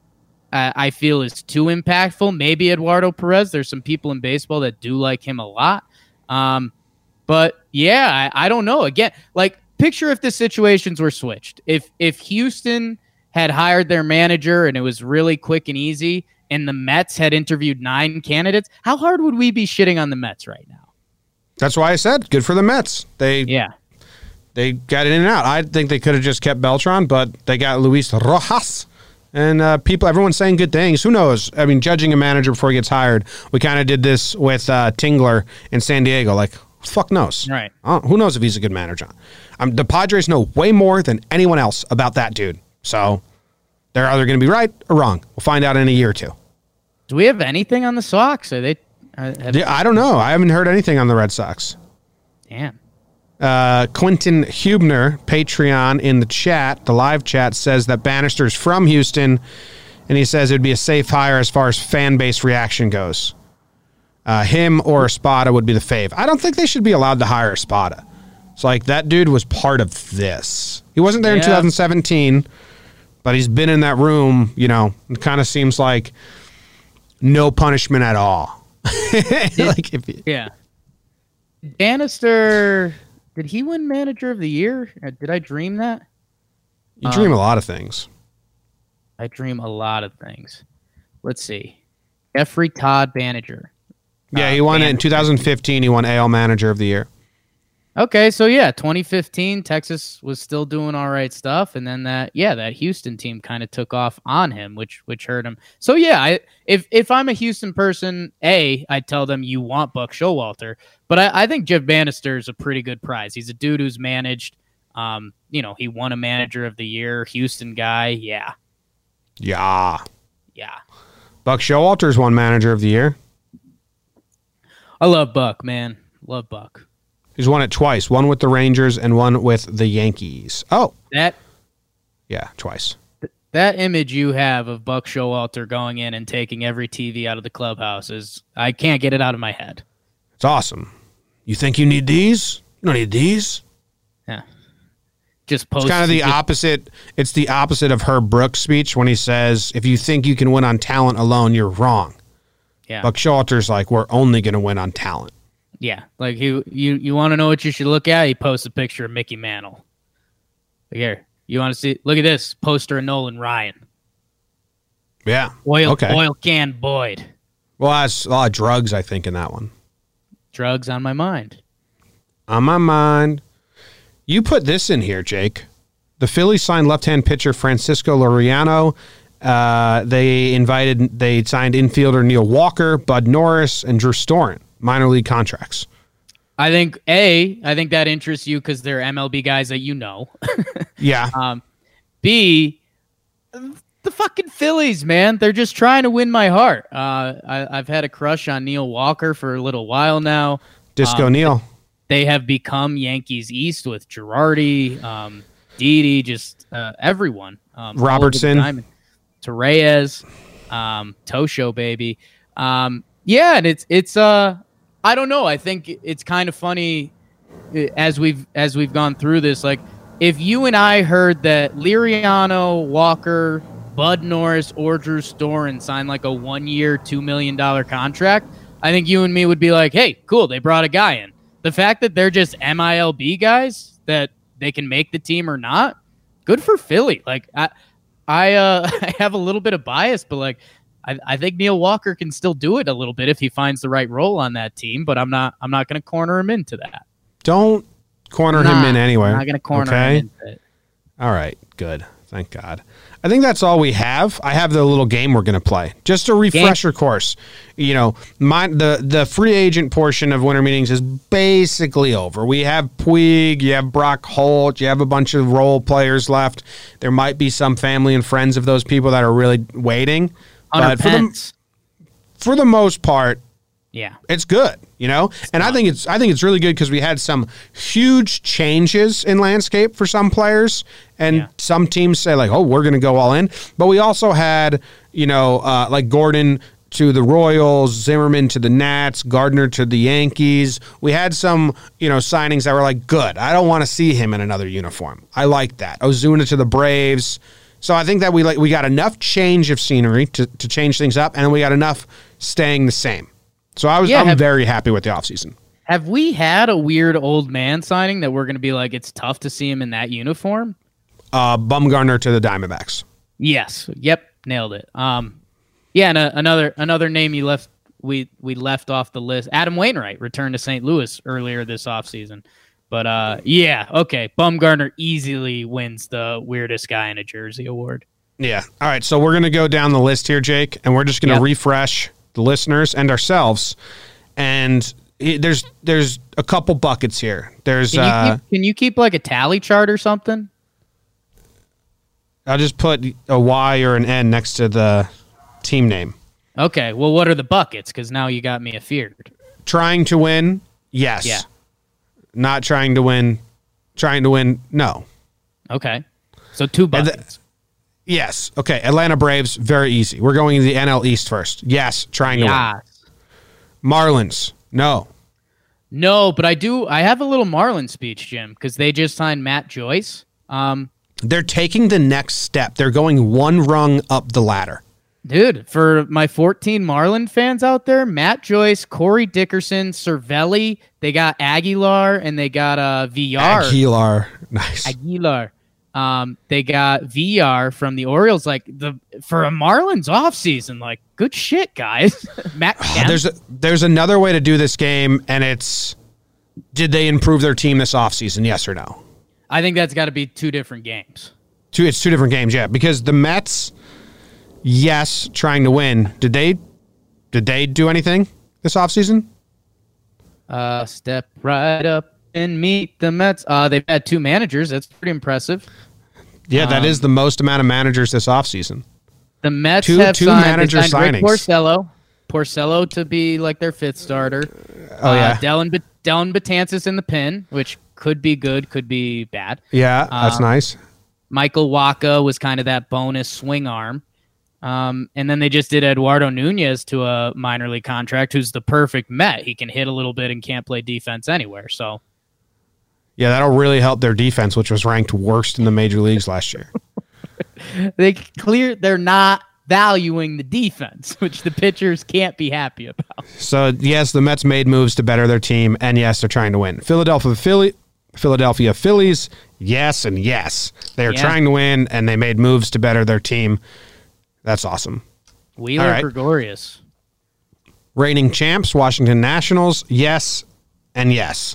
I feel is too impactful. Maybe Eduardo Perez. There's some people in baseball that do like him a lot. But yeah, I don't know. Again, like picture if the situations were switched. If Houston had hired their manager and it was really quick and easy, and the Mets had interviewed 9 candidates, how hard would we be shitting on the Mets right now? That's why I said good for the Mets. They got in and out. I think they could have just kept Beltran, but they got Luis Rojas. And everyone's saying good things. Who knows? I mean, judging a manager before he gets hired, we kind of did this with Tingler in San Diego. Like, fuck knows? Right. Who knows if he's a good manager? The Padres know way more than anyone else about that dude. So they're either going to be right or wrong. We'll find out in a year or two. Do we have anything on the Sox? Are they? I don't know. I haven't heard anything on the Red Sox. Damn. Quentin Hubner, Patreon, in the chat, the live chat, says that Bannister's from Houston, and he says it'd be a safe hire as far as fan base reaction goes. Him or Espada would be the fave. I don't think they should be allowed to hire Espada. It's like that dude was part of this. He wasn't there in 2017, but he's been in that room. You know, it kind of seems like no punishment at all. Yeah. Bannister. Did he win Manager of the Year? Did I dream that? You dream a lot of things. I dream a lot of things. Let's see. Jeffrey Todd Banniger. Yeah, he won it in 2015. He won AL Manager of the Year. Okay, so yeah, 2015, Texas was still doing all right stuff, and then that Houston team kind of took off on him, which hurt him. So yeah, if I'm a Houston person, I'd tell them you want Buck Showalter, but I think Jeff Bannister is a pretty good prize. He's a dude who's managed. He won a Manager of the Year, Houston guy. Yeah. Buck Showalter's won Manager of the Year. I love Buck, man. Love Buck. He's won it twice. One with the Rangers and one with the Yankees. Oh. Yeah, twice. That image you have of Buck Showalter going in and taking every TV out of the clubhouse I can't get it out of my head. It's awesome. You think you need these? You don't need these. Yeah. Just post. It's kind of the opposite. It's the opposite of Herb Brooks' speech when he says, if you think you can win on talent alone, you're wrong. Yeah. Buck Showalter's like, we're only going to win on talent. Yeah, like you want to know what you should look at? He posts a picture of Mickey Mantle. Here, you want to see? Look at this poster of Nolan Ryan. Yeah, oil can Boyd. Well, that's a lot of drugs, I think, in that one. Drugs on my mind. On my mind. You put this in here, Jake. The Phillies signed left-hand pitcher Francisco Liriano. They signed infielder Neil Walker, Bud Norris, and Drew Storen. Minor league contracts. I think that interests you because they're MLB guys that you know. Yeah. B, the fucking Phillies, man. They're just trying to win my heart. I've had a crush on Neil Walker for a little while now. Disco Neil. They have become Yankees East with Girardi, Didi, just everyone. Robertson. Torreyes, Tosho, baby. Yeah, and it's I don't know. I think it's kind of funny as we've gone through this. Like, if you and I heard that Liriano, Walker, Bud Norris, or Drew Storen signed like a 1-year, $2 million contract, I think you and me would be like, hey, cool, they brought a guy in. The fact that they're just MILB guys, that they can make the team or not, good for Philly. Like, I have a little bit of bias, but like, I think Neil Walker can still do it a little bit if he finds the right role on that team, but I'm not going to corner him into that. Don't corner him in anywhere. I'm not going to corner him into it. All right, good. Thank God. I think that's all we have. I have the little game we're going to play. Just a refresher course. You know, the free agent portion of winter meetings is basically over. We have Puig, you have Brock Holt, you have a bunch of role players left. There might be some family and friends of those people that are really waiting. But for the most part, yeah, it's good, you know? And I think it's really good because we had some huge changes in landscape for some players, and some teams say like, oh, we're going to go all in. But we also had, like Gordon to the Royals, Zimmerman to the Nats, Gardner to the Yankees. We had some, signings that were like, good. I don't want to see him in another uniform. I like that. Ozuna to the Braves. So I think that we got enough change of scenery to change things up, and we got enough staying the same. So I'm very happy with the offseason. Have we had a weird old man signing that we're going to be like, it's tough to see him in that uniform? Bumgarner to the Diamondbacks. Yes. Yep. Nailed it. Yeah, and another name we left off the list. Adam Wainwright returned to St. Louis earlier this offseason. But yeah, okay. Bumgarner easily wins the weirdest guy in a jersey award. Yeah. All right. So we're going to go down the list here, Jake, and we're just going to refresh the listeners and ourselves. And there's a couple buckets here. There's can you keep like a tally chart or something? I'll just put a Y or an N next to the team name. Okay. Well, what are the buckets? Because now you got me afeared. Trying to win, yes. Yeah. Not trying to win, no. Okay. So 2 buckets. Yes. Okay. Atlanta Braves, very easy. We're going to the NL East first. Yes. Trying to win. Marlins, no. No, but I have a little Marlin speech, Jim, because they just signed Matt Joyce. They're taking the next step. They're going one rung up the ladder. Dude, for my 14 Marlin fans out there, Matt Joyce, Corey Dickerson, Cervelli, they got Aguilar, and they got VR. Aguilar. Nice. Aguilar. They got VR from the Orioles. Like, for a Marlins offseason, like, good shit, guys. Matt There's another way to do this game, and it's, did they improve their team this offseason, yes or no? I think that's got to be 2 different games. It's 2 different games, yeah, because the Mets... Yes, trying to win. Did they do anything this offseason? Step right up and meet the Mets. They've had 2 managers. That's pretty impressive. Yeah, that is the most amount of managers this offseason. The Mets two have manager signed signings. Rick Porcello to be like their 5th starter. Oh yeah, Dellin Betances in the pin, which could be good, could be bad. Yeah, that's nice. Michael Wacha was kind of that bonus swing arm. And then they just did Eduardo Nunez to a minor league contract, who's the perfect Met. He can hit a little bit and can't play defense anywhere. So, yeah, that'll really help their defense, which was ranked worst in the major leagues last year. They're not valuing the defense, which the pitchers can't be happy about. So, yes, the Mets made moves to better their team, and yes, they're trying to win. Philadelphia Phillies, yes and yes. They are trying to win, and they made moves to better their team. That's awesome. Wheeler Gregorius. Reigning champs, Washington Nationals, yes and yes.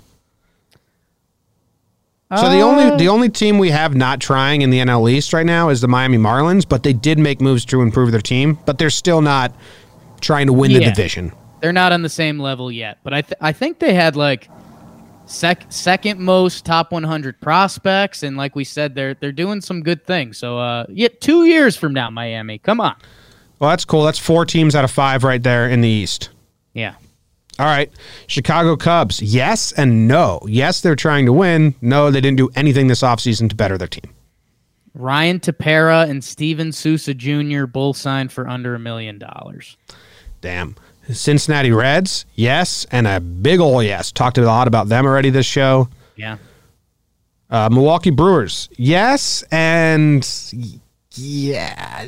So the only team we have not trying in the NL East right now is the Miami Marlins, but they did make moves to improve their team, but they're still not trying to win the division. They're not on the same level yet, but I think they had like second most top 100 prospects, and like we said, they're doing some good things. So 2 years from now, Miami, come on. Well, that's cool. That's 4 teams out of 5 right there in the East. Yeah. All right. Chicago Cubs, yes and no. Yes, they're trying to win. No, they didn't do anything this offseason to better their team. Ryan Tepera and Steven Souza Jr. both signed for under $1 million. Damn. Cincinnati Reds, yes, and a big ol' yes. Talked a lot about them already this show. Yeah. Milwaukee Brewers, yes, and yeah.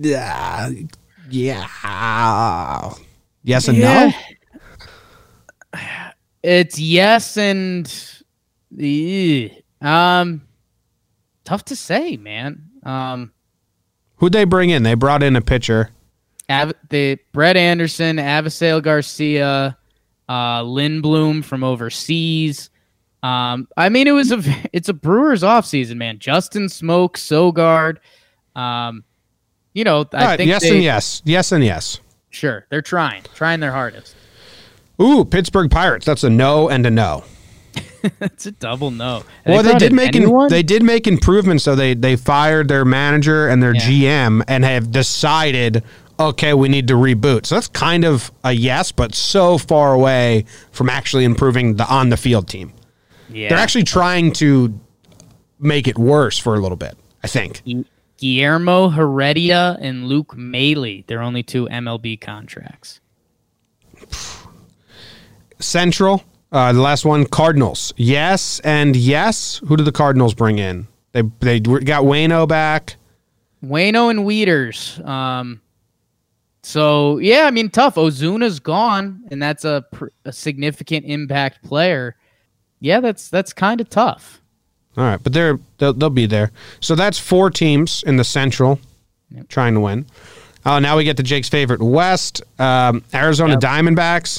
Yes and no? It's yes and tough to say, man. Who'd they bring in? They brought in a pitcher. Brett Anderson, Avisail Garcia, Lindblom from overseas. I mean, it's a Brewers offseason, man. Justin Smoke, Sogard. I think yes and yes. Sure, they're trying their hardest. Ooh, Pittsburgh Pirates. That's a no and a no. It's a double no. Well, they did make improvements. So they fired their manager and their GM and have decided, okay, we need to reboot. So that's kind of a yes, but so far away from actually improving the on the field team. Yeah, they're actually trying to make it worse for a little bit, I think. Guillermo Heredia and Luke Maile. They're only 2 MLB contracts. Central, the last one, Cardinals. Yes and yes. Who did the Cardinals bring in? They got Waino back. Waino and Wieters. So yeah, I mean, tough. Ozuna's gone, and that's a significant impact player. Yeah, that's kind of tough. All right, but they'll be there. So that's 4 teams in the Central trying to win. Now we get to Jake's favorite West, Arizona Diamondbacks.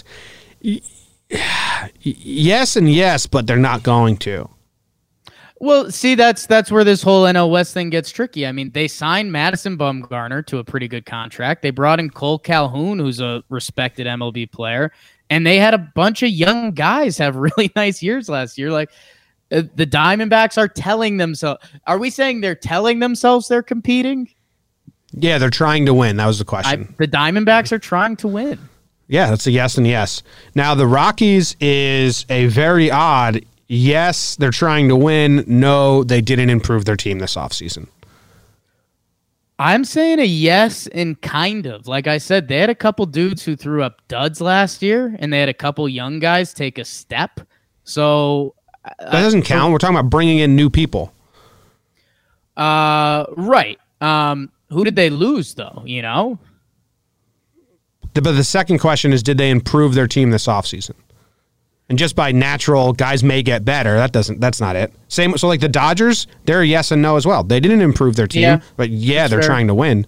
Yes and yes, but they're not going to. Well, see, that's where this whole NL West thing gets tricky. I mean, they signed Madison Bumgarner to a pretty good contract. They brought in Cole Calhoun, who's a respected MLB player, and they had a bunch of young guys have really nice years last year. Like the Diamondbacks are telling themselves. Are we saying they're telling themselves they're competing? Yeah, they're trying to win. That was the question. The Diamondbacks are trying to win. Yeah, that's a yes and yes. Now, the Rockies is a very odd yes, they're trying to win. No, they didn't improve their team this offseason. I'm saying a yes and kind of. Like I said, they had a couple dudes who threw up duds last year, and they had a couple young guys take a step. So that doesn't count. We're talking about bringing in new people. Right. Who did they lose, though, you know? But the second question is, did they improve their team this offseason? And just by natural, guys may get better. That's not it. Same. So like the Dodgers, they're a yes and no as well. They didn't improve their team, but they're fair. Trying to win.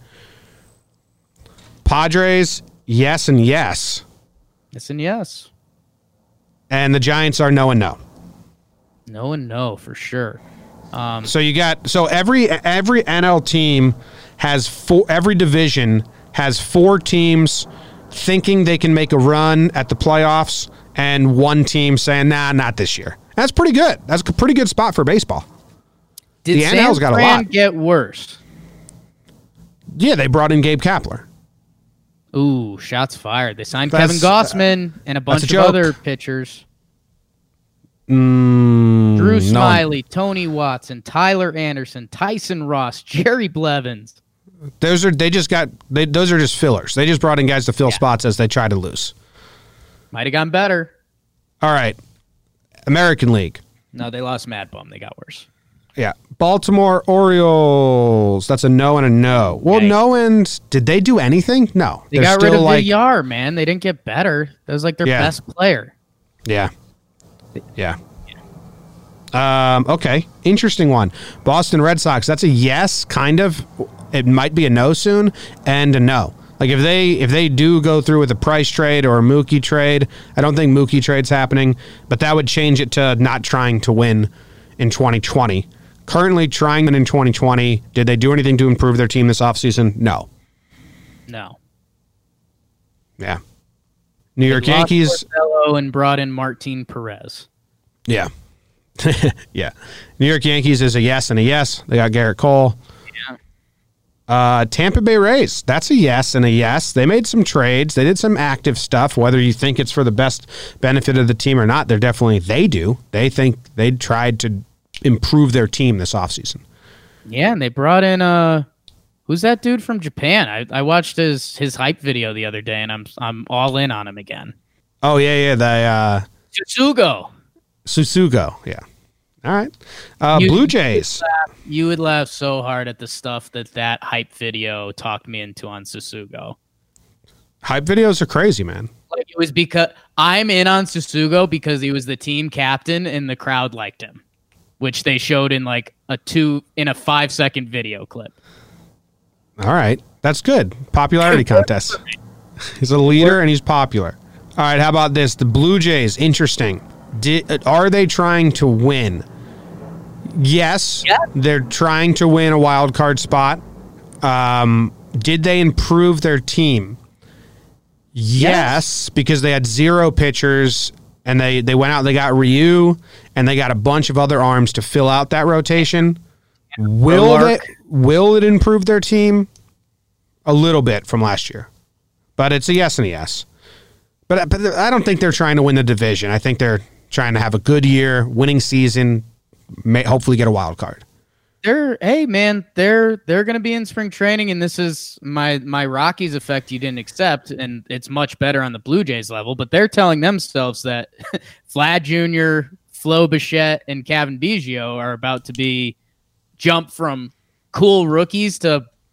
Padres, yes and yes. Yes and yes. And the Giants are no and no. No and no for sure. So you got every NL team has every division has 4 teams thinking they can make a run at the playoffs, and 1 team saying, nah, not this year. That's pretty good. That's a pretty good spot for baseball. Did the NL's got a lot. Get worse? Yeah, they brought in Gabe Kapler. Ooh, shots fired. They signed Kevin Gossman and a bunch of other pitchers. Drew Smiley, Tony Watson, Tyler Anderson, Tyson Ross, Jerry Blevins. Those are just fillers. They just brought in guys to fill spots as they try to lose. Might have gone better. All right. American League. No, they lost Mad Bum. They got worse. Yeah. Baltimore Orioles. That's a no and a no. Well, no, and did they do anything? No. They got rid of Villar, man. They didn't get better. That was like their best player. Yeah. Yeah. Okay. Interesting one. Boston Red Sox. That's a yes, kind of. It might be a no soon, and a no. Like if they do go through with a Price trade or a Mookie trade, I don't think Mookie trade's happening, but that would change it to not trying to win in 2020. Currently trying in 2020. Did they do anything to improve their team this offseason? No. No. Yeah. New York Yankees. And brought in Martin Perez. Yeah. Yeah. New York Yankees is a yes and a yes. They got Garrett Cole. Tampa Bay Rays, that's a yes and a yes. They made some trades. They did some active stuff. Whether you think it's for the best benefit of the team or not, they do. They think they tried to improve their team this offseason. Yeah, and they brought in who's that dude from Japan? I watched his hype video the other day, and I'm all in on him again. Oh yeah, the Susugo, yeah. All right. Blue Jays. You would laugh so hard at the stuff that hype video talked me into on Susugo. Hype videos are crazy, man. Like it was because I'm in on Susugo because he was the team captain and the crowd liked him, which they showed in like a 5-second video clip. All right. That's good. Popularity contest. He's a leader and he's popular. All right. How about this? The Blue Jays. Interesting. Are they trying to win? Yes, they're trying to win a wild card spot. Did they improve their team? Yes, because they had 0 pitchers, and they went out and they got Ryu, and they got a bunch of other arms to fill out that rotation. Will it improve their team? A little bit from last year. But it's a yes and a yes. But I don't think they're trying to win the division. I think they're trying to have a good year, winning season, hopefully get a wild card. They're going to be in spring training, and this is my Rockies effect you didn't accept, and it's much better on the Blue Jays level, but they're telling themselves that Vlad Jr., Flo Bichette, and Kevin Biggio are about to be jump from cool rookies to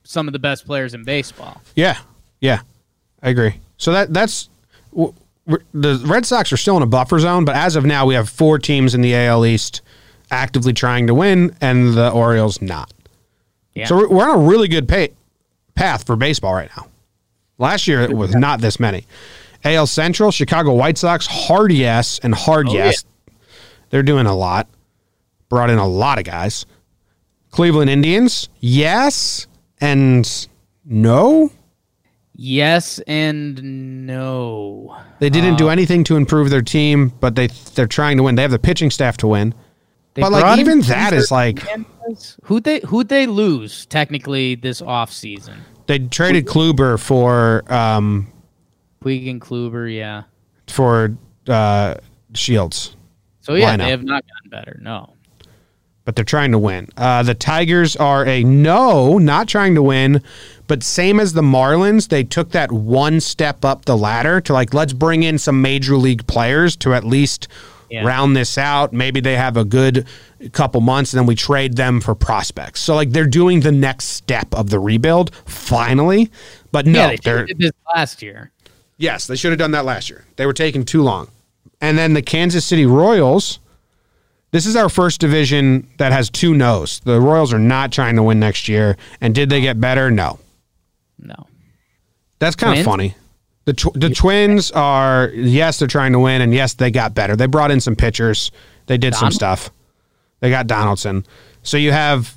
some of the best players in baseball. Yeah, I agree. So that's the Red Sox are still in a buffer zone, but as of now, we have 4 teams in the AL East actively trying to win, and the Orioles not. Yeah. So we're on a really good path for baseball right now. Last year, it was not this many. AL Central, Chicago White Sox, hard yes and hard yes. Yeah. They're doing a lot. Brought in a lot of guys. Cleveland Indians, yes and no. Yes and no. They didn't do anything to improve their team, but they're trying to win. They have the pitching staff to win. But like even that is like who'd they lose technically this offseason? They traded Kluber for Puig and Kluber, yeah. For Shields. So yeah, they have not gotten better. No. But they're trying to win. The Tigers are a no, not trying to win, but same as the Marlins, they took that one step up the ladder to like, let's bring in some major league players to at least round this out. Maybe they have a good couple months and then we trade them for prospects. So like they're doing the next step of the rebuild finally. But no, they did this last year. Yes, they should have done that last year. They were taking too long. And then the Kansas City Royals. This is our first division that has 2 no's. The Royals are not trying to win next year. And did they get better? No. No. That's kind of funny. The Twins are, yes, they're trying to win, and yes, they got better. They brought in some pitchers. They did some stuff. They got Donaldson. So you have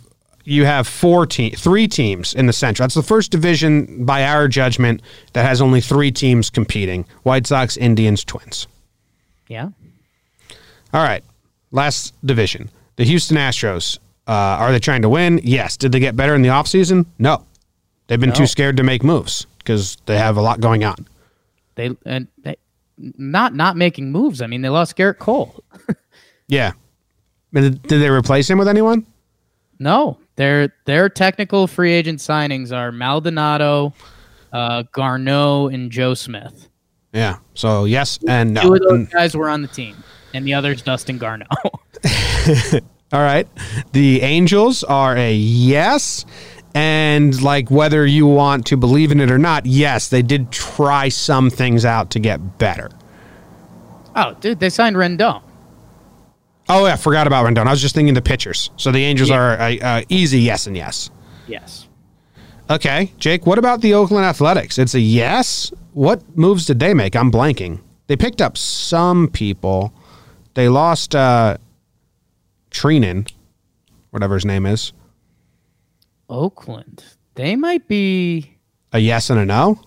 3 teams in the Central. That's the first division, by our judgment, that has only 3 teams competing. White Sox, Indians, Twins. Yeah. All right. Last division. The Houston Astros. Are they trying to win? Yes. Did they get better in the offseason? No. They've been too scared to make moves because they have a lot going on. They not making moves. I mean, they lost Garrett Cole. Yeah. Did they replace him with anyone? No. Their technical free agent signings are Maldonado, Garneau, and Joe Smith. Yeah. So yes and no. 2 of those guys were on the team, and the other's Dustin Garneau. All right. The Angels are a yes. And like whether you want to believe in it or not, yes, they did try some things out to get better. Oh, dude, they signed Rendon. Oh, yeah, forgot about Rendon. I was just thinking the pitchers. So the Angels are easy yes and yes. Yes. Okay, Jake, what about the Oakland Athletics? It's a yes? What moves did they make? I'm blanking. They picked up some people. They lost Treinen, whatever his name is. Oakland. They might be a yes and a no.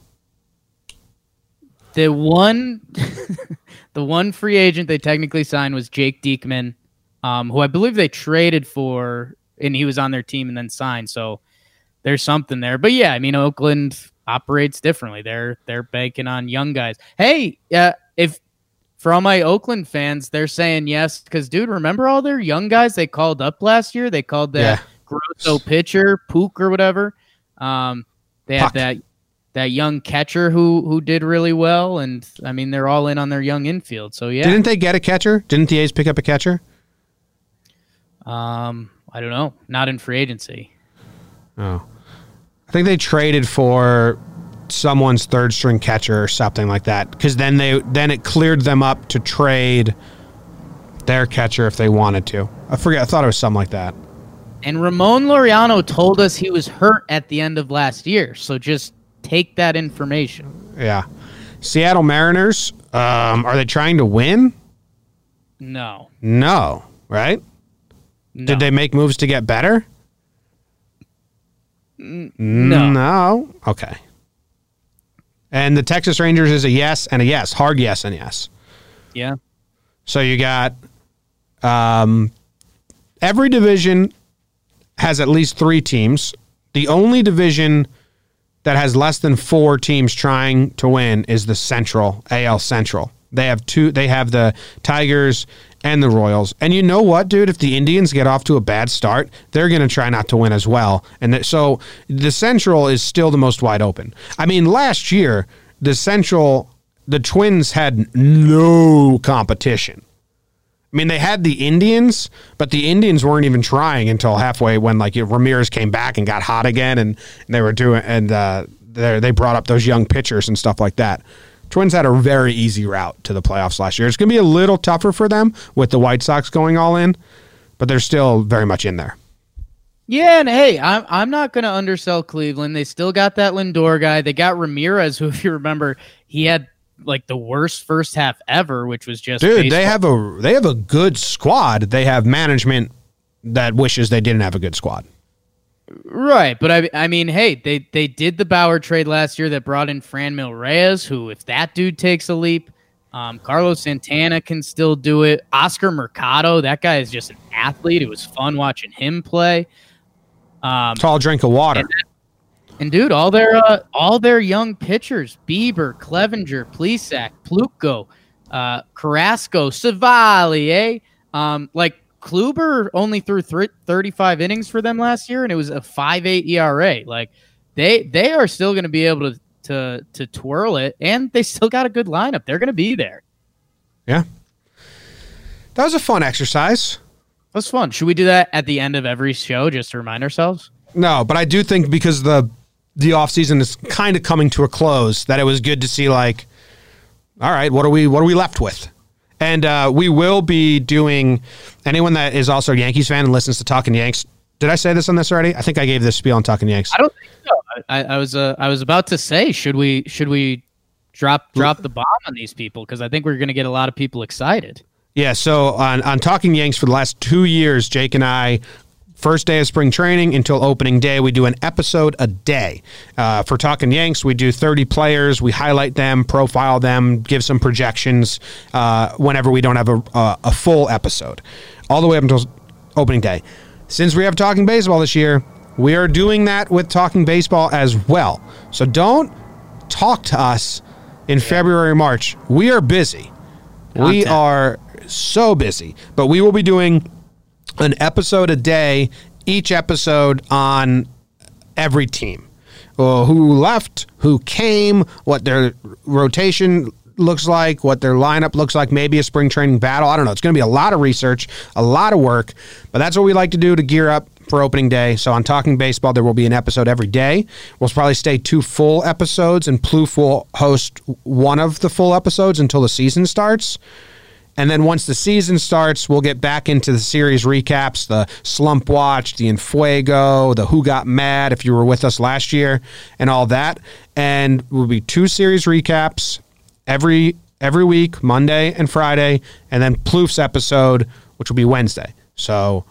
The one free agent they technically signed was Jake Diekman, who I believe they traded for, and he was on their team and then signed. So there's something there. But yeah, I mean, Oakland operates differently. They're banking on young guys. Hey, if for all my Oakland fans, they're saying yes because, dude, remember all their young guys they called up last year? They called that Grosso pitcher, Pook or whatever. They had that young catcher who did really well, and I mean they're all in on their young infield. So yeah, didn't they get a catcher? Didn't the A's pick up a catcher? I don't know. Not in free agency. Oh, I think they traded for someone's 3rd string catcher or something like that. Because then it cleared them up to trade their catcher if they wanted to. I forget. I thought it was something like that. And Ramon Laureano told us he was hurt at the end of last year. So just take that information. Yeah. Seattle Mariners, are they trying to win? No. No, right? No. Did they make moves to get better? No. No. Okay. And the Texas Rangers is a yes and a yes. Hard yes and yes. Yeah. So you got every division has at least 3 teams. The only division that has less than 4 teams trying to win is the Central, AL Central. They have 2. They have the Tigers and the Royals. And you know what, dude? If the Indians get off to a bad start, they're going to try not to win as well. And so the Central is still the most wide open. I mean, last year, the Central, the Twins had no competition. I mean, they had the Indians, but the Indians weren't even trying until halfway when like Ramirez came back and got hot again, and they were doing they brought up those young pitchers and stuff like that. Twins had a very easy route to the playoffs last year. It's going to be a little tougher for them with the White Sox going all in, but they're still very much in there. Yeah, and hey, I'm not going to undersell Cleveland. They still got that Lindor guy. They got Ramirez, who, if you remember, he had like the worst first half ever, which was just dude. baseball. They have a good squad. They have management that wishes they didn't have a good squad. Right, but I mean, hey, they did the Bauer trade last year that brought in Franmil Reyes, who, if that dude takes a leap, Carlos Santana can still do it. Oscar Mercado, that guy is just an athlete. It was fun watching him play. Tall drink of water. And dude, all their young pitchers, Bieber, Clevenger, Plesac, Plutko, Carrasco, Savali, like Kluber only threw 35 innings for them last year, and it was a 5.8 ERA. Like they are still going to be able to twirl it, and they still got a good lineup. They're going to be there. Yeah, that was a fun exercise. That's fun. Should we do that at the end of every show just to remind ourselves? No, but I do think because the offseason is kind of coming to a close, that it was good to see, like, all right, what are we left with? And we will be doing, anyone that is also a Yankees fan and listens to Talking Yanks. Did I say this on this already? I think I gave this spiel on Talking Yanks. I don't think so. I was about to say, should we drop the bomb on these people? Because I think we're going to get a lot of people excited. Yeah, so on Talking Yanks for the last 2 years, Jake and I, first day of spring training until opening day, we do an episode a day. For Talking Yanks, we do 30 players. We highlight them, profile them, give some projections whenever we don't have a full episode, all the way up until opening day. Since we have Talking Baseball this year, we are doing that with Talking Baseball as well. So don't talk to us in February or March. We are busy. Content. We are so busy. But we will be doing an episode a day, each episode on every team. Who left, who came, what their rotation looks like, what their lineup looks like, maybe a spring training battle. I don't know. It's going to be a lot of research, a lot of work, but that's what we like to do to gear up for opening day. So on Talking Baseball, there will be an episode every day. We'll probably stay 2 full episodes, and Plouffe will host one of the full episodes until the season starts. And then once the season starts, we'll get back into the series recaps, the Slump Watch, the Enfuego, the Who Got Mad, if you were with us last year, and all that. And we'll be 2 series recaps every week, Monday and Friday, and then Plouffe's episode, which will be Wednesday. So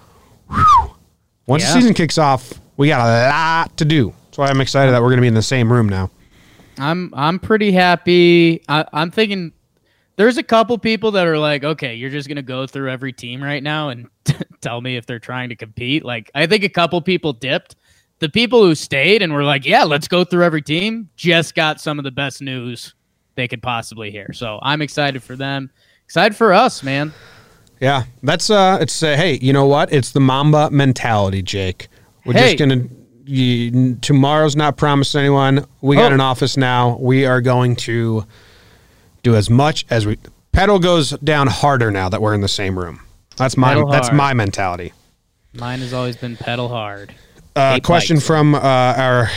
once the season kicks off, we got a lot to do. That's why I'm excited that we're going to be in the same room now. I'm pretty happy. I'm thinking there's a couple people that are like, okay, you're just going to go through every team right now and tell me if they're trying to compete. Like, I think a couple people dipped. The people who stayed and were like, yeah, let's go through every team, just got some of the best news they could possibly hear. So I'm excited for them. Excited for us, man. Yeah, that's hey, you know what? It's the Mamba mentality, Jake. We're just going to, tomorrow's not promised to anyone. We got an office now. We are going to do as much as pedal goes down harder now that we're in the same room. That's my mentality. Mine has always been pedal hard. Question from our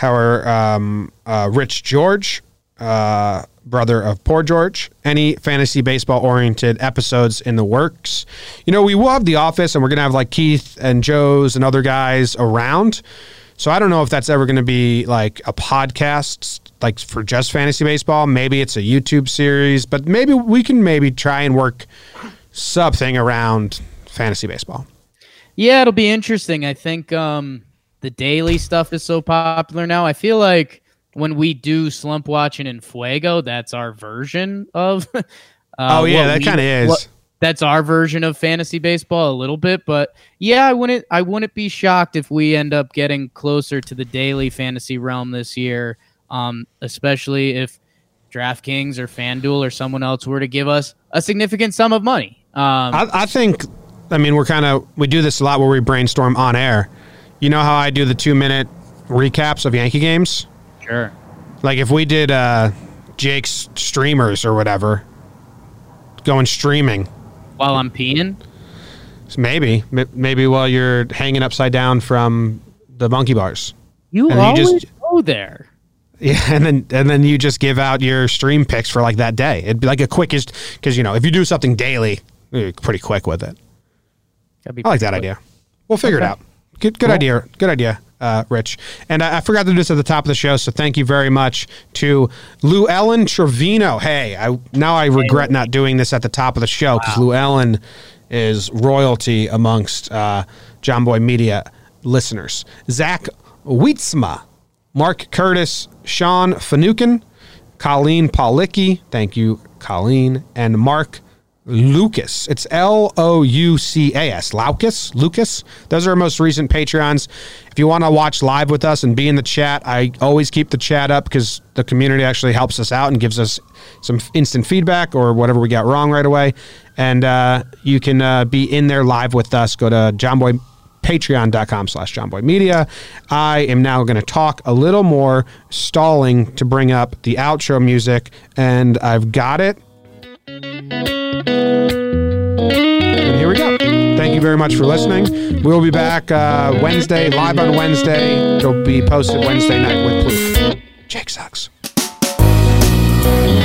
Rich George, brother of Poor George. Any fantasy baseball oriented episodes in the works? You know, we will have The Office, and we're gonna have like Keith and Joe's and other guys around. So I don't know if that's ever going to be like a podcast, like for just fantasy baseball. Maybe it's a YouTube series, but maybe we can try and work something around fantasy baseball. Yeah, it'll be interesting. I think the daily stuff is so popular now. I feel like when we do Slump Watching and Fuego, that's our version of. That kind of is. That's our version of fantasy baseball a little bit, but yeah, I wouldn't be shocked if we end up getting closer to the daily fantasy realm this year, especially if DraftKings or FanDuel or someone else were to give us a significant sum of money. I think, we do this a lot where we brainstorm on air. You know how I do the 2-minute recaps of Yankee games? Sure. Like if we did Jake's streamers or whatever, going streaming. While I'm peeing? Maybe while you're hanging upside down from the monkey bars. You always go there. Yeah, and then you just give out your stream picks for like that day. It'd be like a quickest, because if you do something daily, you're pretty quick with it. I like that idea. We'll figure it out. Good idea. Good idea, Rich. And I forgot to do this at the top of the show, so thank you very much to Llewellyn Trevino. Hey, I regret not doing this at the top of the show because Llewellyn is royalty amongst John Boy Media listeners. Zach Wietzma, Mark Curtis, Sean Finucane, Colleen Paulicki, thank you, Colleen, and Mark Lucas. It's Loucas. Lucas. Those are our most recent Patreons. If you want to watch live with us and be in the chat, I always keep the chat up because the community actually helps us out and gives us some instant feedback or whatever we got wrong right away. And you can be in there live with us. Go to patreon.com/JohnBoyMedia. I am now going to talk a little more, stalling to bring up the outro music, and I've got it. And here we go. Thank you very much for listening. We will be back Wednesday, live on Wednesday. It'll be posted Wednesday night with Plouffe. Jake sucks.